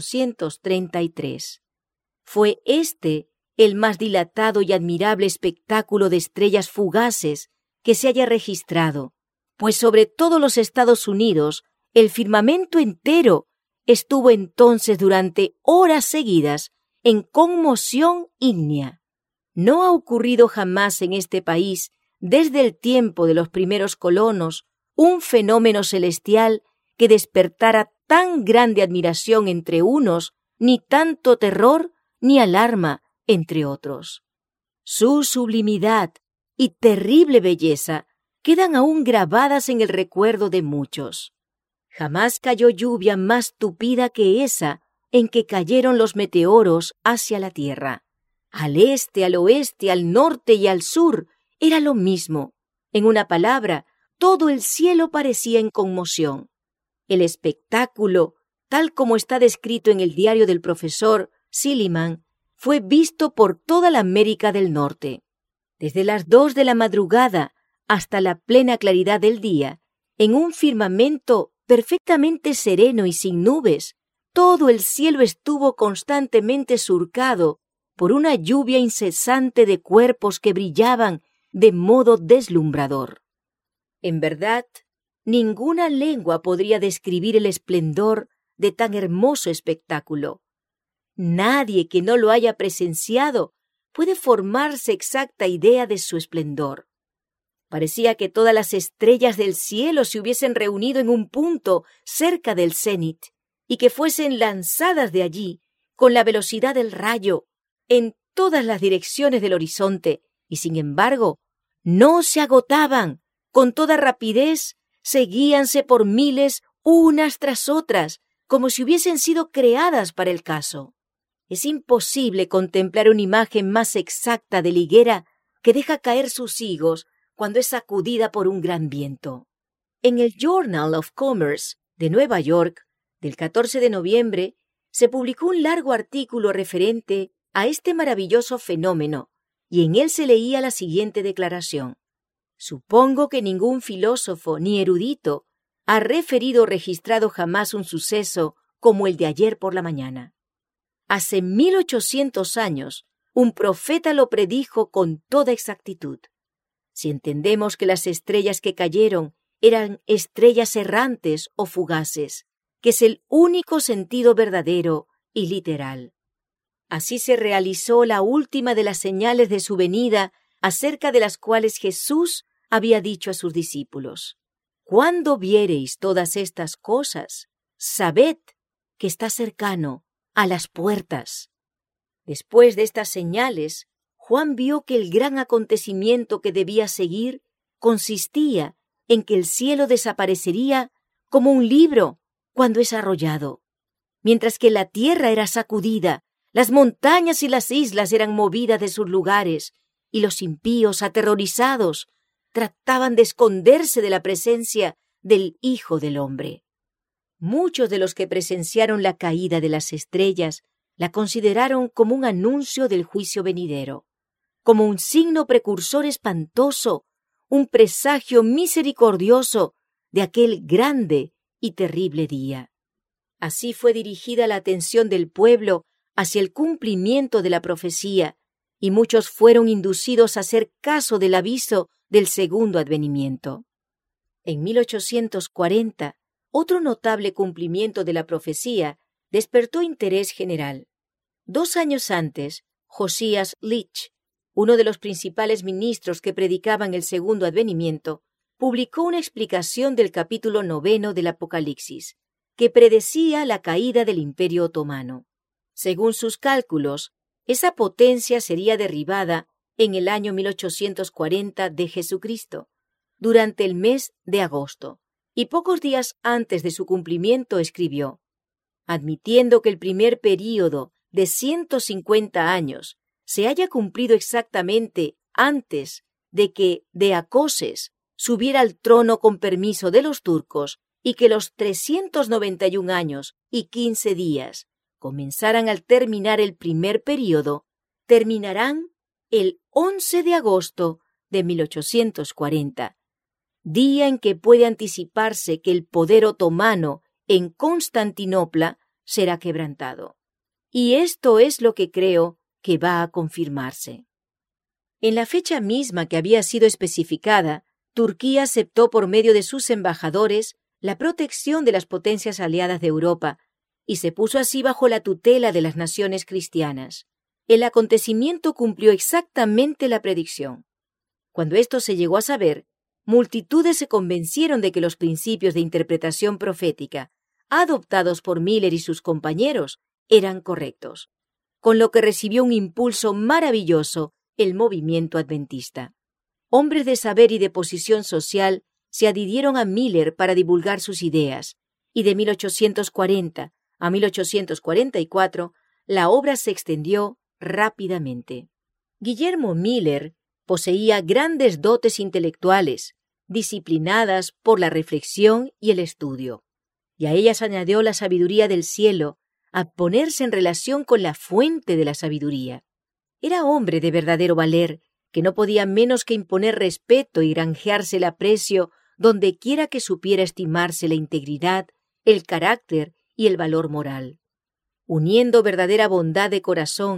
1833. Fue este el más dilatado y admirable espectáculo de estrellas fugaces que se haya registrado, pues sobre todos los Estados Unidos el firmamento entero estuvo entonces durante horas seguidas en conmoción ígnea. No ha ocurrido jamás en este país, desde el tiempo de los primeros colonos, un fenómeno celestial que despertara tan grande admiración entre unos, ni tanto terror ni alarma entre otros. Su sublimidad y terrible belleza quedan aún grabadas en el recuerdo de muchos. Jamás cayó lluvia más tupida que esa en que cayeron los meteoros hacia la tierra. Al este, al oeste, al norte y al sur era lo mismo. En una palabra, todo el cielo parecía en conmoción. El espectáculo, tal como está descrito en el diario del profesor Silliman, fue visto por toda la América del Norte. Desde las 2 de la madrugada hasta la plena claridad del día, en un firmamento perfectamente sereno y sin nubes, todo el cielo estuvo constantemente surcado por una lluvia incesante de cuerpos que brillaban de modo deslumbrador. En verdad, ninguna lengua podría describir el esplendor de tan hermoso espectáculo. Nadie que no lo haya presenciado puede formarse exacta idea de su esplendor. Parecía que todas las estrellas del cielo se hubiesen reunido en un punto cerca del cenit y que fuesen lanzadas de allí con la velocidad del rayo en todas las direcciones del horizonte, y sin embargo no se agotaban. Con toda rapidez seguíanse por miles unas tras otras, como si hubiesen sido creadas para el caso. Es imposible contemplar una imagen más exacta de la higuera que deja caer sus higos cuando es sacudida por un gran viento. En el Journal of Commerce de Nueva York, del 14 de noviembre, se publicó un largo artículo referente a este maravilloso fenómeno, y en él se leía la siguiente declaración: «Supongo que ningún filósofo ni erudito ha referido o registrado jamás un suceso como el de ayer por la mañana. Hace 1800 años, un profeta lo predijo con toda exactitud. Si entendemos que las estrellas que cayeron eran estrellas errantes o fugaces, que es el único sentido verdadero y literal. Así se realizó la última de las señales de su venida, acerca de las cuales Jesús había dicho a sus discípulos: «Cuando viereis todas estas cosas, sabed que está cercano, a las puertas». Después de estas señales, Juan vio que el gran acontecimiento que debía seguir consistía en que el cielo desaparecería como un libro cuando es arrollado. Mientras que la tierra era sacudida, las montañas y las islas eran movidas de sus lugares, y los impíos, aterrorizados, trataban de esconderse de la presencia del Hijo del Hombre. Muchos de los que presenciaron la caída de las estrellas la consideraron como un anuncio del juicio venidero, como un signo precursor espantoso, un presagio misericordioso de aquel grande y terrible día. Así fue dirigida la atención del pueblo hacia el cumplimiento de la profecía, y muchos fueron inducidos a hacer caso del aviso del segundo advenimiento. En 1840, otro notable cumplimiento de la profecía despertó interés general. 2 años antes, Josías Litch, uno de los principales ministros que predicaban el segundo advenimiento, publicó una explicación del capítulo 9 del Apocalipsis, que predecía la caída del Imperio Otomano. Según sus cálculos, esa potencia sería derribada en el año 1840 de Jesucristo, durante el mes de agosto, y pocos días antes de su cumplimiento escribió: «Admitiendo que el primer período de 150 años se haya cumplido exactamente antes de que Deacoses subiera al trono con permiso de los turcos y que los 391 años y 15 días comenzaran al terminar el primer período, terminarán el 11 de agosto de 1840, día en que puede anticiparse que el poder otomano en Constantinopla será quebrantado. Y esto es lo que creo que va a confirmarse». En la fecha misma que había sido especificada, Turquía aceptó por medio de sus embajadores la protección de las potencias aliadas de Europa y se puso así bajo la tutela de las naciones cristianas. El acontecimiento cumplió exactamente la predicción. Cuando esto se llegó a saber, multitudes se convencieron de que los principios de interpretación profética adoptados por Miller y sus compañeros eran correctos, con lo que recibió un impulso maravilloso el movimiento adventista. Hombres de saber y de posición social se adhirieron a Miller para divulgar sus ideas, y de 1840 a 1844 la obra se extendió rápidamente. Guillermo Miller poseía grandes dotes intelectuales, disciplinadas por la reflexión y el estudio, y a ellas añadió la sabiduría del cielo a ponerse en relación con la fuente de la sabiduría. Era hombre de verdadero valer, que no podía menos que imponer respeto y granjearse el aprecio donde quiera que supiera estimarse la integridad, el carácter y el valor moral. Uniendo verdadera bondad de corazón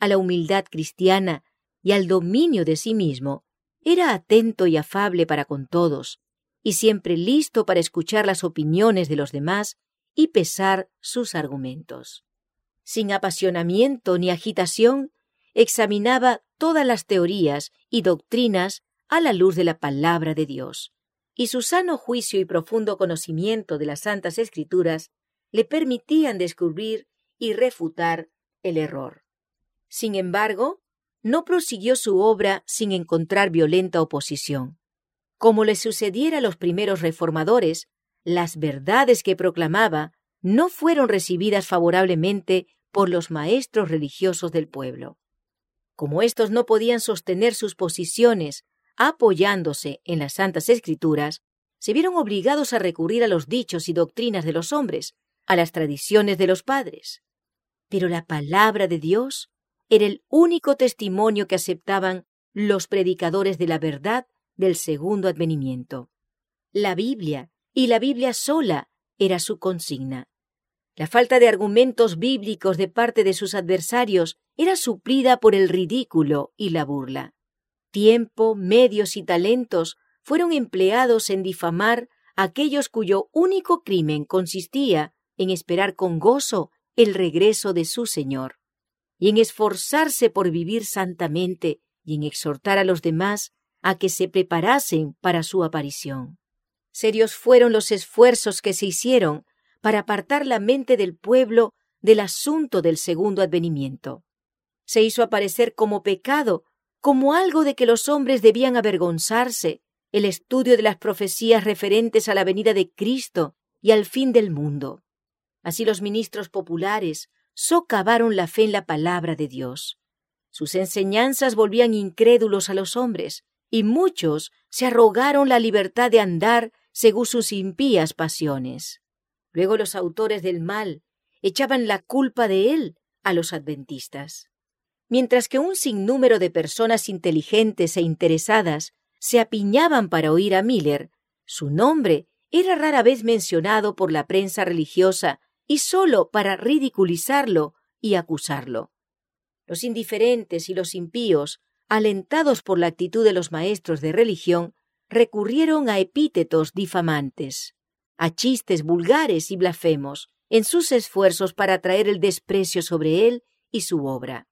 a la humildad cristiana y al dominio de sí mismo, era atento y afable para con todos, y siempre listo para escuchar las opiniones de los demás y pesar sus argumentos. Sin apasionamiento ni agitación, examinaba todas las teorías y doctrinas a la luz de la palabra de Dios, y su sano juicio y profundo conocimiento de las Santas Escrituras le permitían descubrir y refutar el error. Sin embargo, no prosiguió su obra sin encontrar violenta oposición. Como le sucediera a los primeros reformadores, las verdades que proclamaba no fueron recibidas favorablemente por los maestros religiosos del pueblo. Como éstos no podían sostener sus posiciones apoyándose en las Santas Escrituras, se vieron obligados a recurrir a los dichos y doctrinas de los hombres, a las tradiciones de los padres. Pero la palabra de Dios era el único testimonio que aceptaban los predicadores de la verdad del segundo advenimiento. La Biblia, y la Biblia sola, era su consigna. La falta de argumentos bíblicos de parte de sus adversarios era suplida por el ridículo y la burla. Tiempo, medios y talentos fueron empleados en difamar a aquellos cuyo único crimen consistía en esperar con gozo el regreso de su Señor, y en esforzarse por vivir santamente y en exhortar a los demás a que se preparasen para su aparición. Serios fueron los esfuerzos que se hicieron para apartar la mente del pueblo del asunto del segundo advenimiento. Se hizo aparecer como pecado, como algo de que los hombres debían avergonzarse, el estudio de las profecías referentes a la venida de Cristo y al fin del mundo. Así los ministros populares socavaron la fe en la palabra de Dios. Sus enseñanzas volvían incrédulos a los hombres, y muchos se arrogaron la libertad de andar según sus impías pasiones. Luego los autores del mal echaban la culpa de él a los adventistas. Mientras que un sinnúmero de personas inteligentes e interesadas se apiñaban para oír a Miller, su nombre era rara vez mencionado por la prensa religiosa y solo para ridiculizarlo y acusarlo. Los indiferentes y los impíos, alentados por la actitud de los maestros de religión, recurrieron a epítetos difamantes, a chistes vulgares y blasfemos, en sus esfuerzos para atraer el desprecio sobre él y su obra.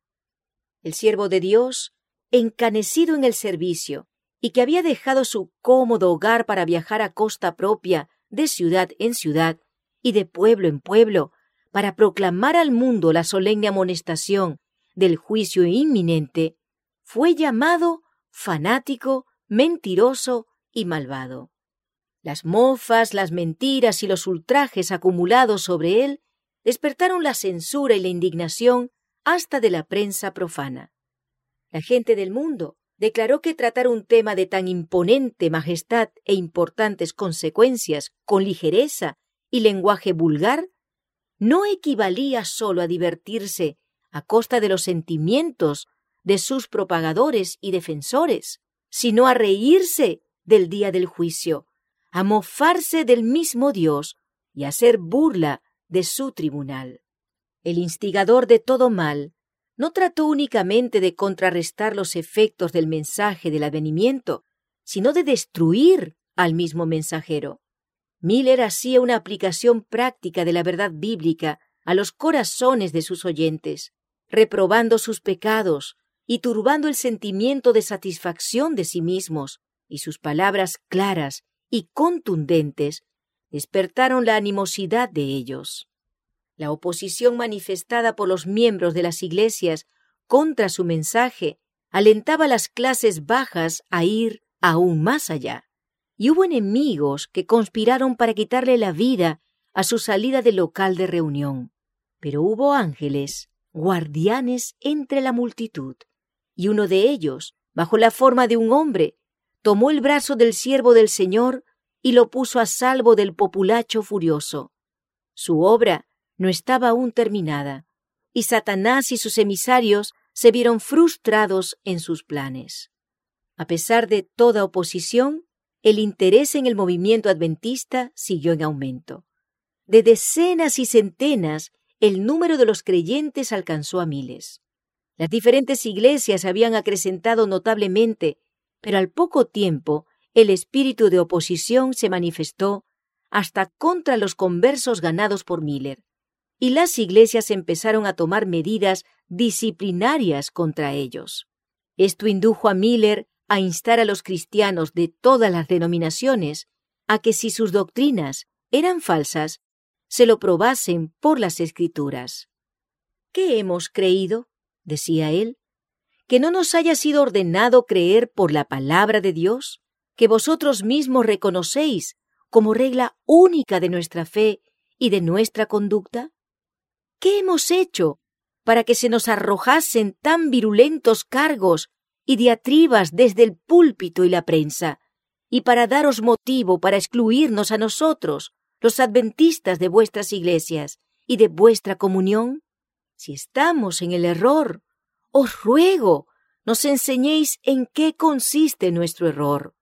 El siervo de Dios, encanecido en el servicio, y que había dejado su cómodo hogar para viajar a costa propia de ciudad en ciudad y de pueblo en pueblo, para proclamar al mundo la solemne amonestación del juicio inminente, fue llamado fanático, mentiroso y malvado. Las mofas, las mentiras y los ultrajes acumulados sobre él despertaron la censura y la indignación hasta de la prensa profana. La gente del mundo declaró que tratar un tema de tan imponente majestad e importantes consecuencias con ligereza y lenguaje vulgar no equivalía solo a divertirse a costa de los sentimientos de sus propagadores y defensores, sino a reírse del día del juicio, a mofarse del mismo Dios y a hacer burla de su tribunal. El instigador de todo mal no trató únicamente de contrarrestar los efectos del mensaje del advenimiento, sino de destruir al mismo mensajero. Miller hacía una aplicación práctica de la verdad bíblica a los corazones de sus oyentes, reprobando sus pecados y turbando el sentimiento de satisfacción de sí mismos, y sus palabras claras y contundentes despertaron la animosidad de ellos. La oposición manifestada por los miembros de las iglesias contra su mensaje alentaba a las clases bajas a ir aún más allá, y hubo enemigos que conspiraron para quitarle la vida a su salida del local de reunión. Pero hubo ángeles, guardianes entre la multitud, y uno de ellos, bajo la forma de un hombre, tomó el brazo del siervo del Señor y lo puso a salvo del populacho furioso. Su obra no estaba aún terminada, y Satanás y sus emisarios se vieron frustrados en sus planes. A pesar de toda oposición, el interés en el movimiento adventista siguió en aumento. De decenas y centenas, el número de los creyentes alcanzó a miles. Las diferentes iglesias habían acrecentado notablemente, pero al poco tiempo el espíritu de oposición se manifestó hasta contra los conversos ganados por Miller, y las iglesias empezaron a tomar medidas disciplinarias contra ellos. Esto indujo a Miller a instar a los cristianos de todas las denominaciones a que si sus doctrinas eran falsas, se lo probasen por las Escrituras. ¿Qué hemos creído?, decía él, ¿que no nos haya sido ordenado creer por la palabra de Dios, que vosotros mismos reconocéis como regla única de nuestra fe y de nuestra conducta? ¿Qué hemos hecho para que se nos arrojasen tan virulentos cargos y diatribas desde el púlpito y la prensa, y para daros motivo para excluirnos a nosotros, los adventistas de vuestras iglesias y de vuestra comunión? Si estamos en el error, os ruego, nos enseñéis en qué consiste nuestro error.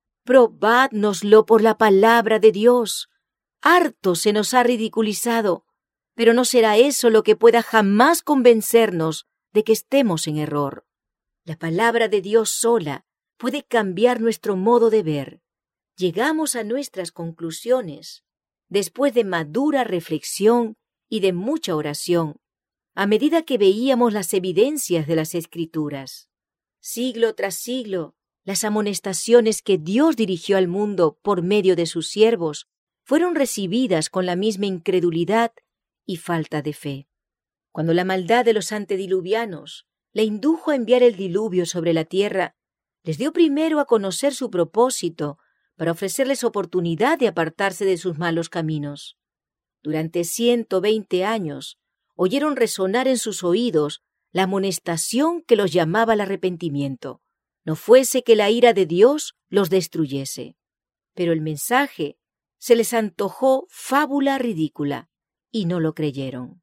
Probádnoslo por la palabra de Dios. Harto se nos ha ridiculizado, pero no será eso lo que pueda jamás convencernos de que estemos en error. La palabra de Dios sola puede cambiar nuestro modo de ver. Llegamos a nuestras conclusiones después de madura reflexión y de mucha oración, a medida que veíamos las evidencias de las Escrituras. Siglo tras siglo, las amonestaciones que Dios dirigió al mundo por medio de sus siervos fueron recibidas con la misma incredulidad y falta de fe. Cuando la maldad de los antediluvianos le indujo a enviar el diluvio sobre la tierra, les dio primero a conocer su propósito para ofrecerles oportunidad de apartarse de sus malos caminos. Durante 120 años oyeron resonar en sus oídos la amonestación que los llamaba al arrepentimiento, no fuese que la ira de Dios los destruyese. Pero el mensaje se les antojó fábula ridícula, y no lo creyeron.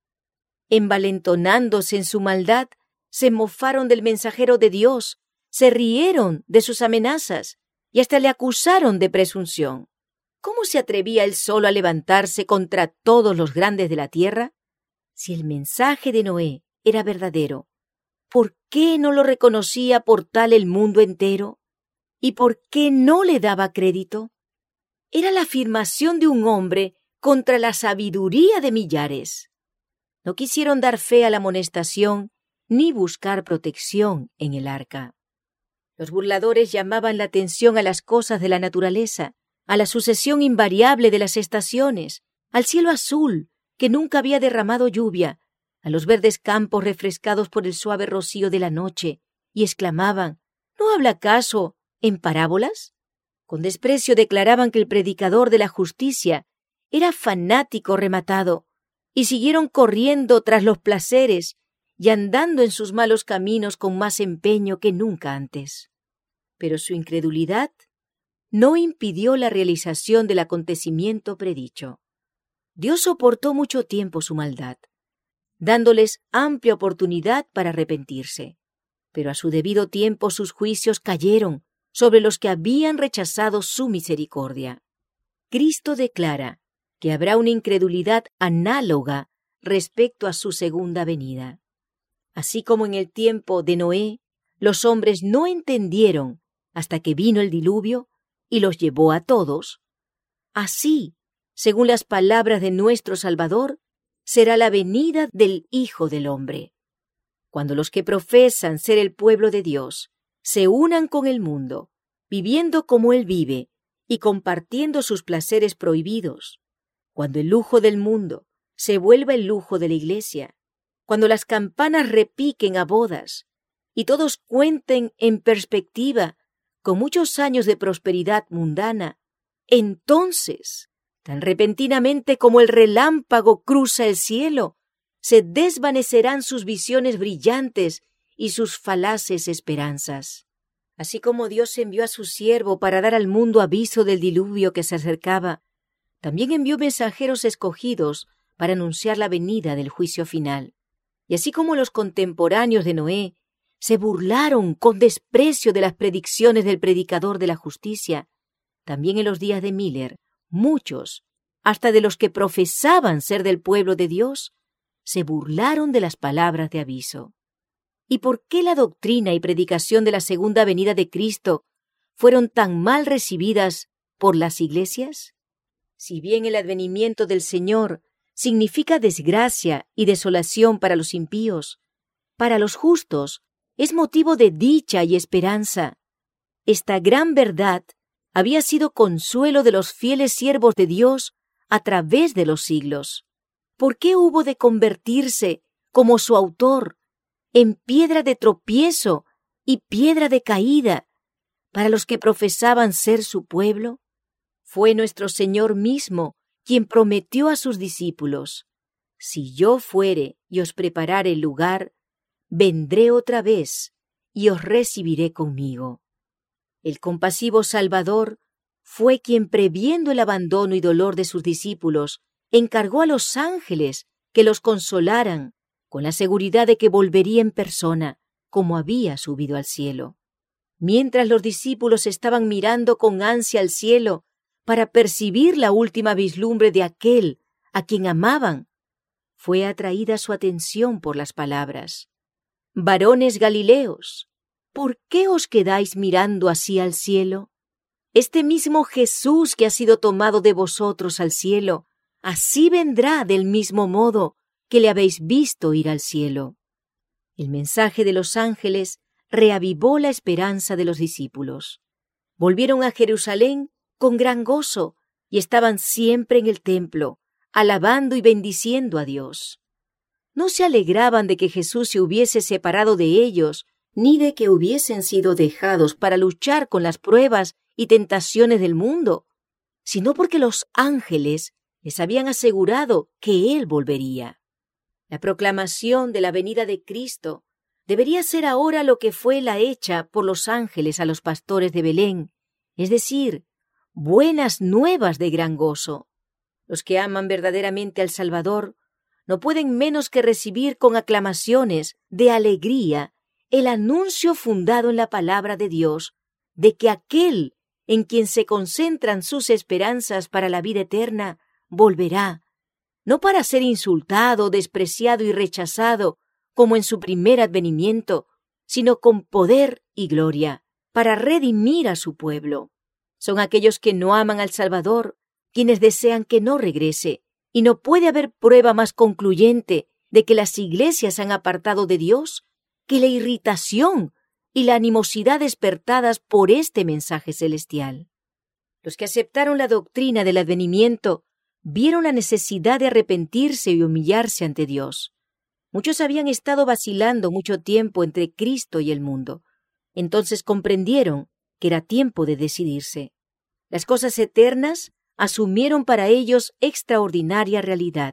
Envalentonándose en su maldad, se mofaron del mensajero de Dios, se rieron de sus amenazas y hasta le acusaron de presunción. ¿Cómo se atrevía él solo a levantarse contra todos los grandes de la tierra? Si el mensaje de Noé era verdadero, ¿por qué no lo reconocía por tal el mundo entero? ¿Y por qué no le daba crédito? Era la afirmación de un hombre contra la sabiduría de millares. No quisieron dar fe a la amonestación ni buscar protección en el arca. Los burladores llamaban la atención a las cosas de la naturaleza, a la sucesión invariable de las estaciones, al cielo azul que nunca había derramado lluvia, a los verdes campos refrescados por el suave rocío de la noche, y exclamaban, ¿no habla acaso en parábolas? Con desprecio declaraban que el predicador de la justicia era fanático rematado, y siguieron corriendo tras los placeres y andando en sus malos caminos con más empeño que nunca antes. Pero su incredulidad no impidió la realización del acontecimiento predicho. Dios soportó mucho tiempo su maldad, dándoles amplia oportunidad para arrepentirse, pero a su debido tiempo sus juicios cayeron sobre los que habían rechazado su misericordia. Cristo declara que habrá una incredulidad análoga respecto a su segunda venida. Así como en el tiempo de Noé, los hombres no entendieron hasta que vino el diluvio y los llevó a todos, así, según las palabras de nuestro Salvador, será la venida del Hijo del Hombre. Cuando los que profesan ser el pueblo de Dios se unan con el mundo, viviendo como Él vive y compartiendo sus placeres prohibidos, cuando el lujo del mundo se vuelva el lujo de la Iglesia, cuando las campanas repiquen a bodas y todos cuenten en perspectiva con muchos años de prosperidad mundana, entonces, tan repentinamente como el relámpago cruza el cielo, se desvanecerán sus visiones brillantes y sus falaces esperanzas. Así como Dios envió a su siervo para dar al mundo aviso del diluvio que se acercaba, también envió mensajeros escogidos para anunciar la venida del juicio final. Y así como los contemporáneos de Noé se burlaron con desprecio de las predicciones del predicador de la justicia, también en los días de Miller, muchos, hasta de los que profesaban ser del pueblo de Dios, se burlaron de las palabras de aviso. ¿Y por qué la doctrina y predicación de la segunda venida de Cristo fueron tan mal recibidas por las iglesias? Si bien el advenimiento del Señor significa desgracia y desolación para los impíos, para los justos es motivo de dicha y esperanza. Esta gran verdad había sido consuelo de los fieles siervos de Dios a través de los siglos. ¿Por qué hubo de convertirse, como su autor, en piedra de tropiezo y piedra de caída para los que profesaban ser su pueblo? Fue nuestro Señor mismo quien prometió a sus discípulos: si yo fuere y os preparare el lugar, vendré otra vez y os recibiré conmigo. El compasivo Salvador fue quien, previendo el abandono y dolor de sus discípulos, encargó a los ángeles que los consolaran con la seguridad de que volvería en persona, como había subido al cielo. Mientras los discípulos estaban mirando con ansia al cielo para percibir la última vislumbre de aquel a quien amaban, fue atraída su atención por las palabras: varones Galileos, ¿por qué os quedáis mirando así al cielo? Este mismo Jesús que ha sido tomado de vosotros al cielo, así vendrá del mismo modo que le habéis visto ir al cielo. El mensaje de los ángeles reavivó la esperanza de los discípulos. Volvieron a Jerusalén con gran gozo y estaban siempre en el templo, alabando y bendiciendo a Dios. No se alegraban de que Jesús se hubiese separado de ellos, ni de que hubiesen sido dejados para luchar con las pruebas y tentaciones del mundo, sino porque los ángeles les habían asegurado que Él volvería. La proclamación de la venida de Cristo debería ser ahora lo que fue la hecha por los ángeles a los pastores de Belén, es decir, buenas nuevas de gran gozo. Los que aman verdaderamente al Salvador no pueden menos que recibir con aclamaciones de alegría el anuncio fundado en la palabra de Dios de que aquel en quien se concentran sus esperanzas para la vida eterna volverá, no para ser insultado, despreciado y rechazado como en su primer advenimiento, sino con poder y gloria, para redimir a su pueblo. Son aquellos que no aman al Salvador, quienes desean que no regrese, y no puede haber prueba más concluyente de que las iglesias se han apartado de Dios que la irritación y la animosidad despertadas por este mensaje celestial. Los que aceptaron la doctrina del advenimiento vieron la necesidad de arrepentirse y humillarse ante Dios. Muchos habían estado vacilando mucho tiempo entre Cristo y el mundo. Entonces comprendieron que era tiempo de decidirse. Las cosas eternas asumieron para ellos extraordinaria realidad.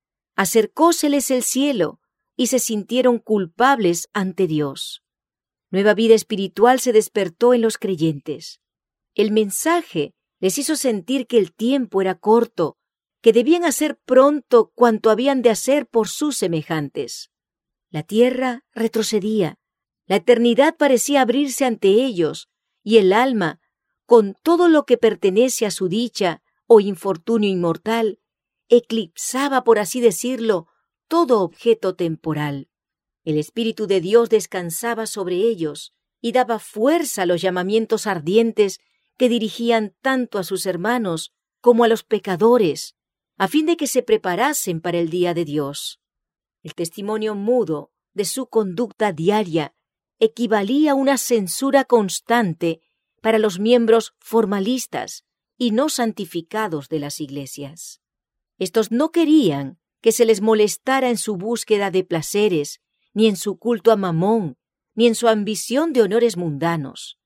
Acercóseles el cielo y se sintieron culpables ante Dios. Nueva vida espiritual se despertó en los creyentes. El mensaje les hizo sentir que el tiempo era corto, que debían hacer pronto cuanto habían de hacer por sus semejantes. La tierra retrocedía, la eternidad parecía abrirse ante ellos, y el alma, con todo lo que pertenece a su dicha o infortunio inmortal, eclipsaba, por así decirlo, todo objeto temporal. El Espíritu de Dios descansaba sobre ellos y daba fuerza a los llamamientos ardientes que dirigían tanto a sus hermanos como a los pecadores, a fin de que se preparasen para el día de Dios. El testimonio mudo de su conducta diaria equivalía a una censura constante para los miembros formalistas y no santificados de las iglesias. Estos no querían que se les molestara en su búsqueda de placeres, ni en su culto a Mamón, ni en su ambición de honores mundanos.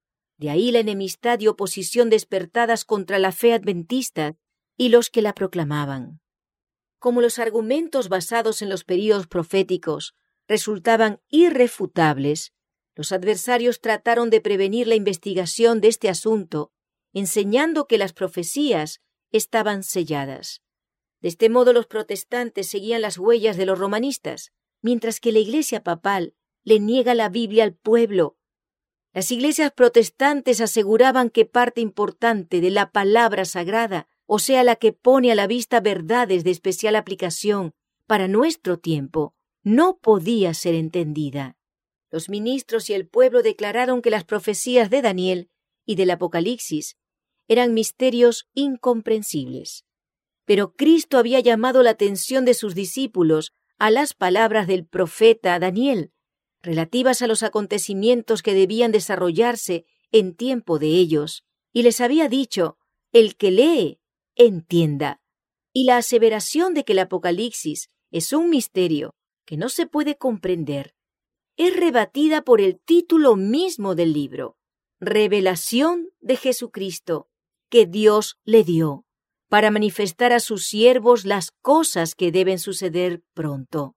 De ahí la enemistad y oposición despertadas contra la fe adventista y los que la proclamaban. Como los argumentos basados en los períodos proféticos resultaban irrefutables, los adversarios trataron de prevenir la investigación de este asunto, enseñando que las profecías estaban selladas. De este modo los protestantes seguían las huellas de los romanistas, mientras que la Iglesia papal le niega la Biblia al pueblo. Las iglesias protestantes aseguraban que parte importante de la palabra sagrada, o sea, la que pone a la vista verdades de especial aplicación para nuestro tiempo, no podía ser entendida. Los ministros y el pueblo declararon que las profecías de Daniel y del Apocalipsis eran misterios incomprensibles. Pero Cristo había llamado la atención de sus discípulos a las palabras del profeta Daniel, relativas a los acontecimientos que debían desarrollarse en tiempo de ellos, y les había dicho: el que lee, entienda. Y la aseveración de que el Apocalipsis es un misterio que no se puede comprender es rebatida por el título mismo del libro: Revelación de Jesucristo, que Dios le dio para manifestar a sus siervos las cosas que deben suceder pronto.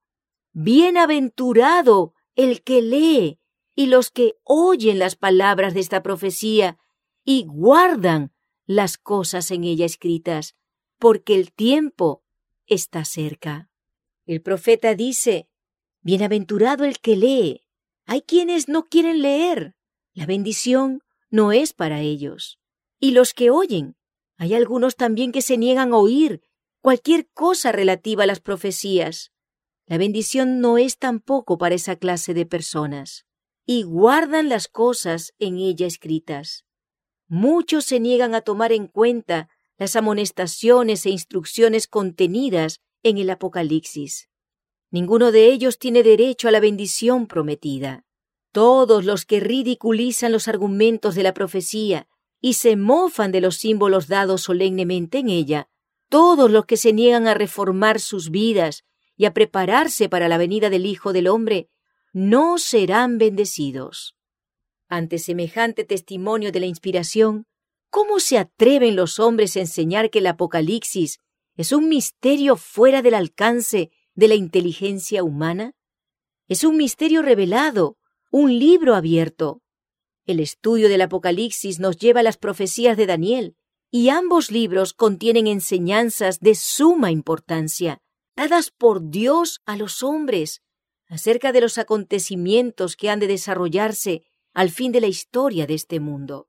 Bienaventurado el que lee y los que oyen las palabras de esta profecía y guardan las cosas en ella escritas, porque el tiempo está cerca. El profeta dice: bienaventurado el que lee. Hay quienes no quieren leer. La bendición no es para ellos. Y los que oyen, hay algunos también que se niegan a oír cualquier cosa relativa a las profecías. La bendición no es tampoco para esa clase de personas. Y guardan las cosas en ella escritas. Muchos se niegan a tomar en cuenta las amonestaciones e instrucciones contenidas en el Apocalipsis. Ninguno de ellos tiene derecho a la bendición prometida. Todos los que ridiculizan los argumentos de la profecía y se mofan de los símbolos dados solemnemente en ella, todos los que se niegan a reformar sus vidas y a prepararse para la venida del Hijo del Hombre, no serán bendecidos. Ante semejante testimonio de la inspiración, ¿cómo se atreven los hombres a enseñar que el Apocalipsis es un misterio fuera del alcance de la inteligencia humana? Es un misterio revelado, un libro abierto. El estudio del Apocalipsis nos lleva a las profecías de Daniel, y ambos libros contienen enseñanzas de suma importancia, dadas por Dios a los hombres, acerca de los acontecimientos que han de desarrollarse al fin de la historia de este mundo.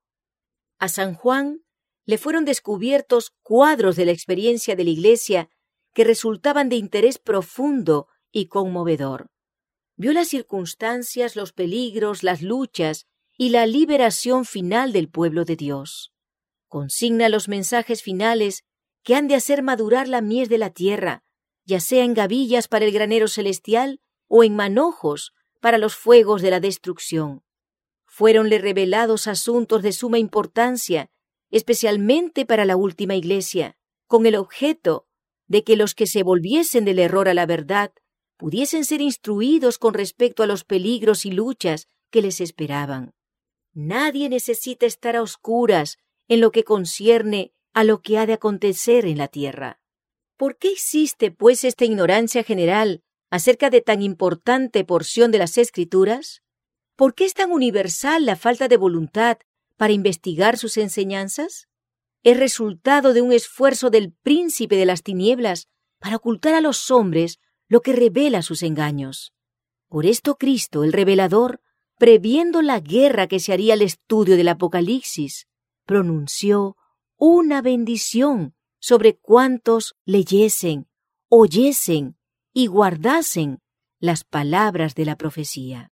A San Juan le fueron descubiertos cuadros de la experiencia de la Iglesia que resultaban de interés profundo y conmovedor. Vio las circunstancias, los peligros, las luchas y la liberación final del pueblo de Dios. Consigna los mensajes finales que han de hacer madurar la mies de la tierra, ya sea en gavillas para el granero celestial o en manojos para los fuegos de la destrucción. Fuéronle revelados asuntos de suma importancia, especialmente para la última Iglesia, con el objeto de que los que se volviesen del error a la verdad pudiesen ser instruidos con respecto a los peligros y luchas que les esperaban. Nadie necesita estar a oscuras en lo que concierne a lo que ha de acontecer en la tierra. ¿Por qué existe, pues, esta ignorancia general acerca de tan importante porción de las Escrituras? ¿Por qué es tan universal la falta de voluntad para investigar sus enseñanzas? Es resultado de un esfuerzo del príncipe de las tinieblas para ocultar a los hombres lo que revela sus engaños. Por esto Cristo, el revelador, previendo la guerra que se haría al estudio del Apocalipsis, pronunció una bendición sobre cuantos leyesen, oyesen y guardasen las palabras de la profecía.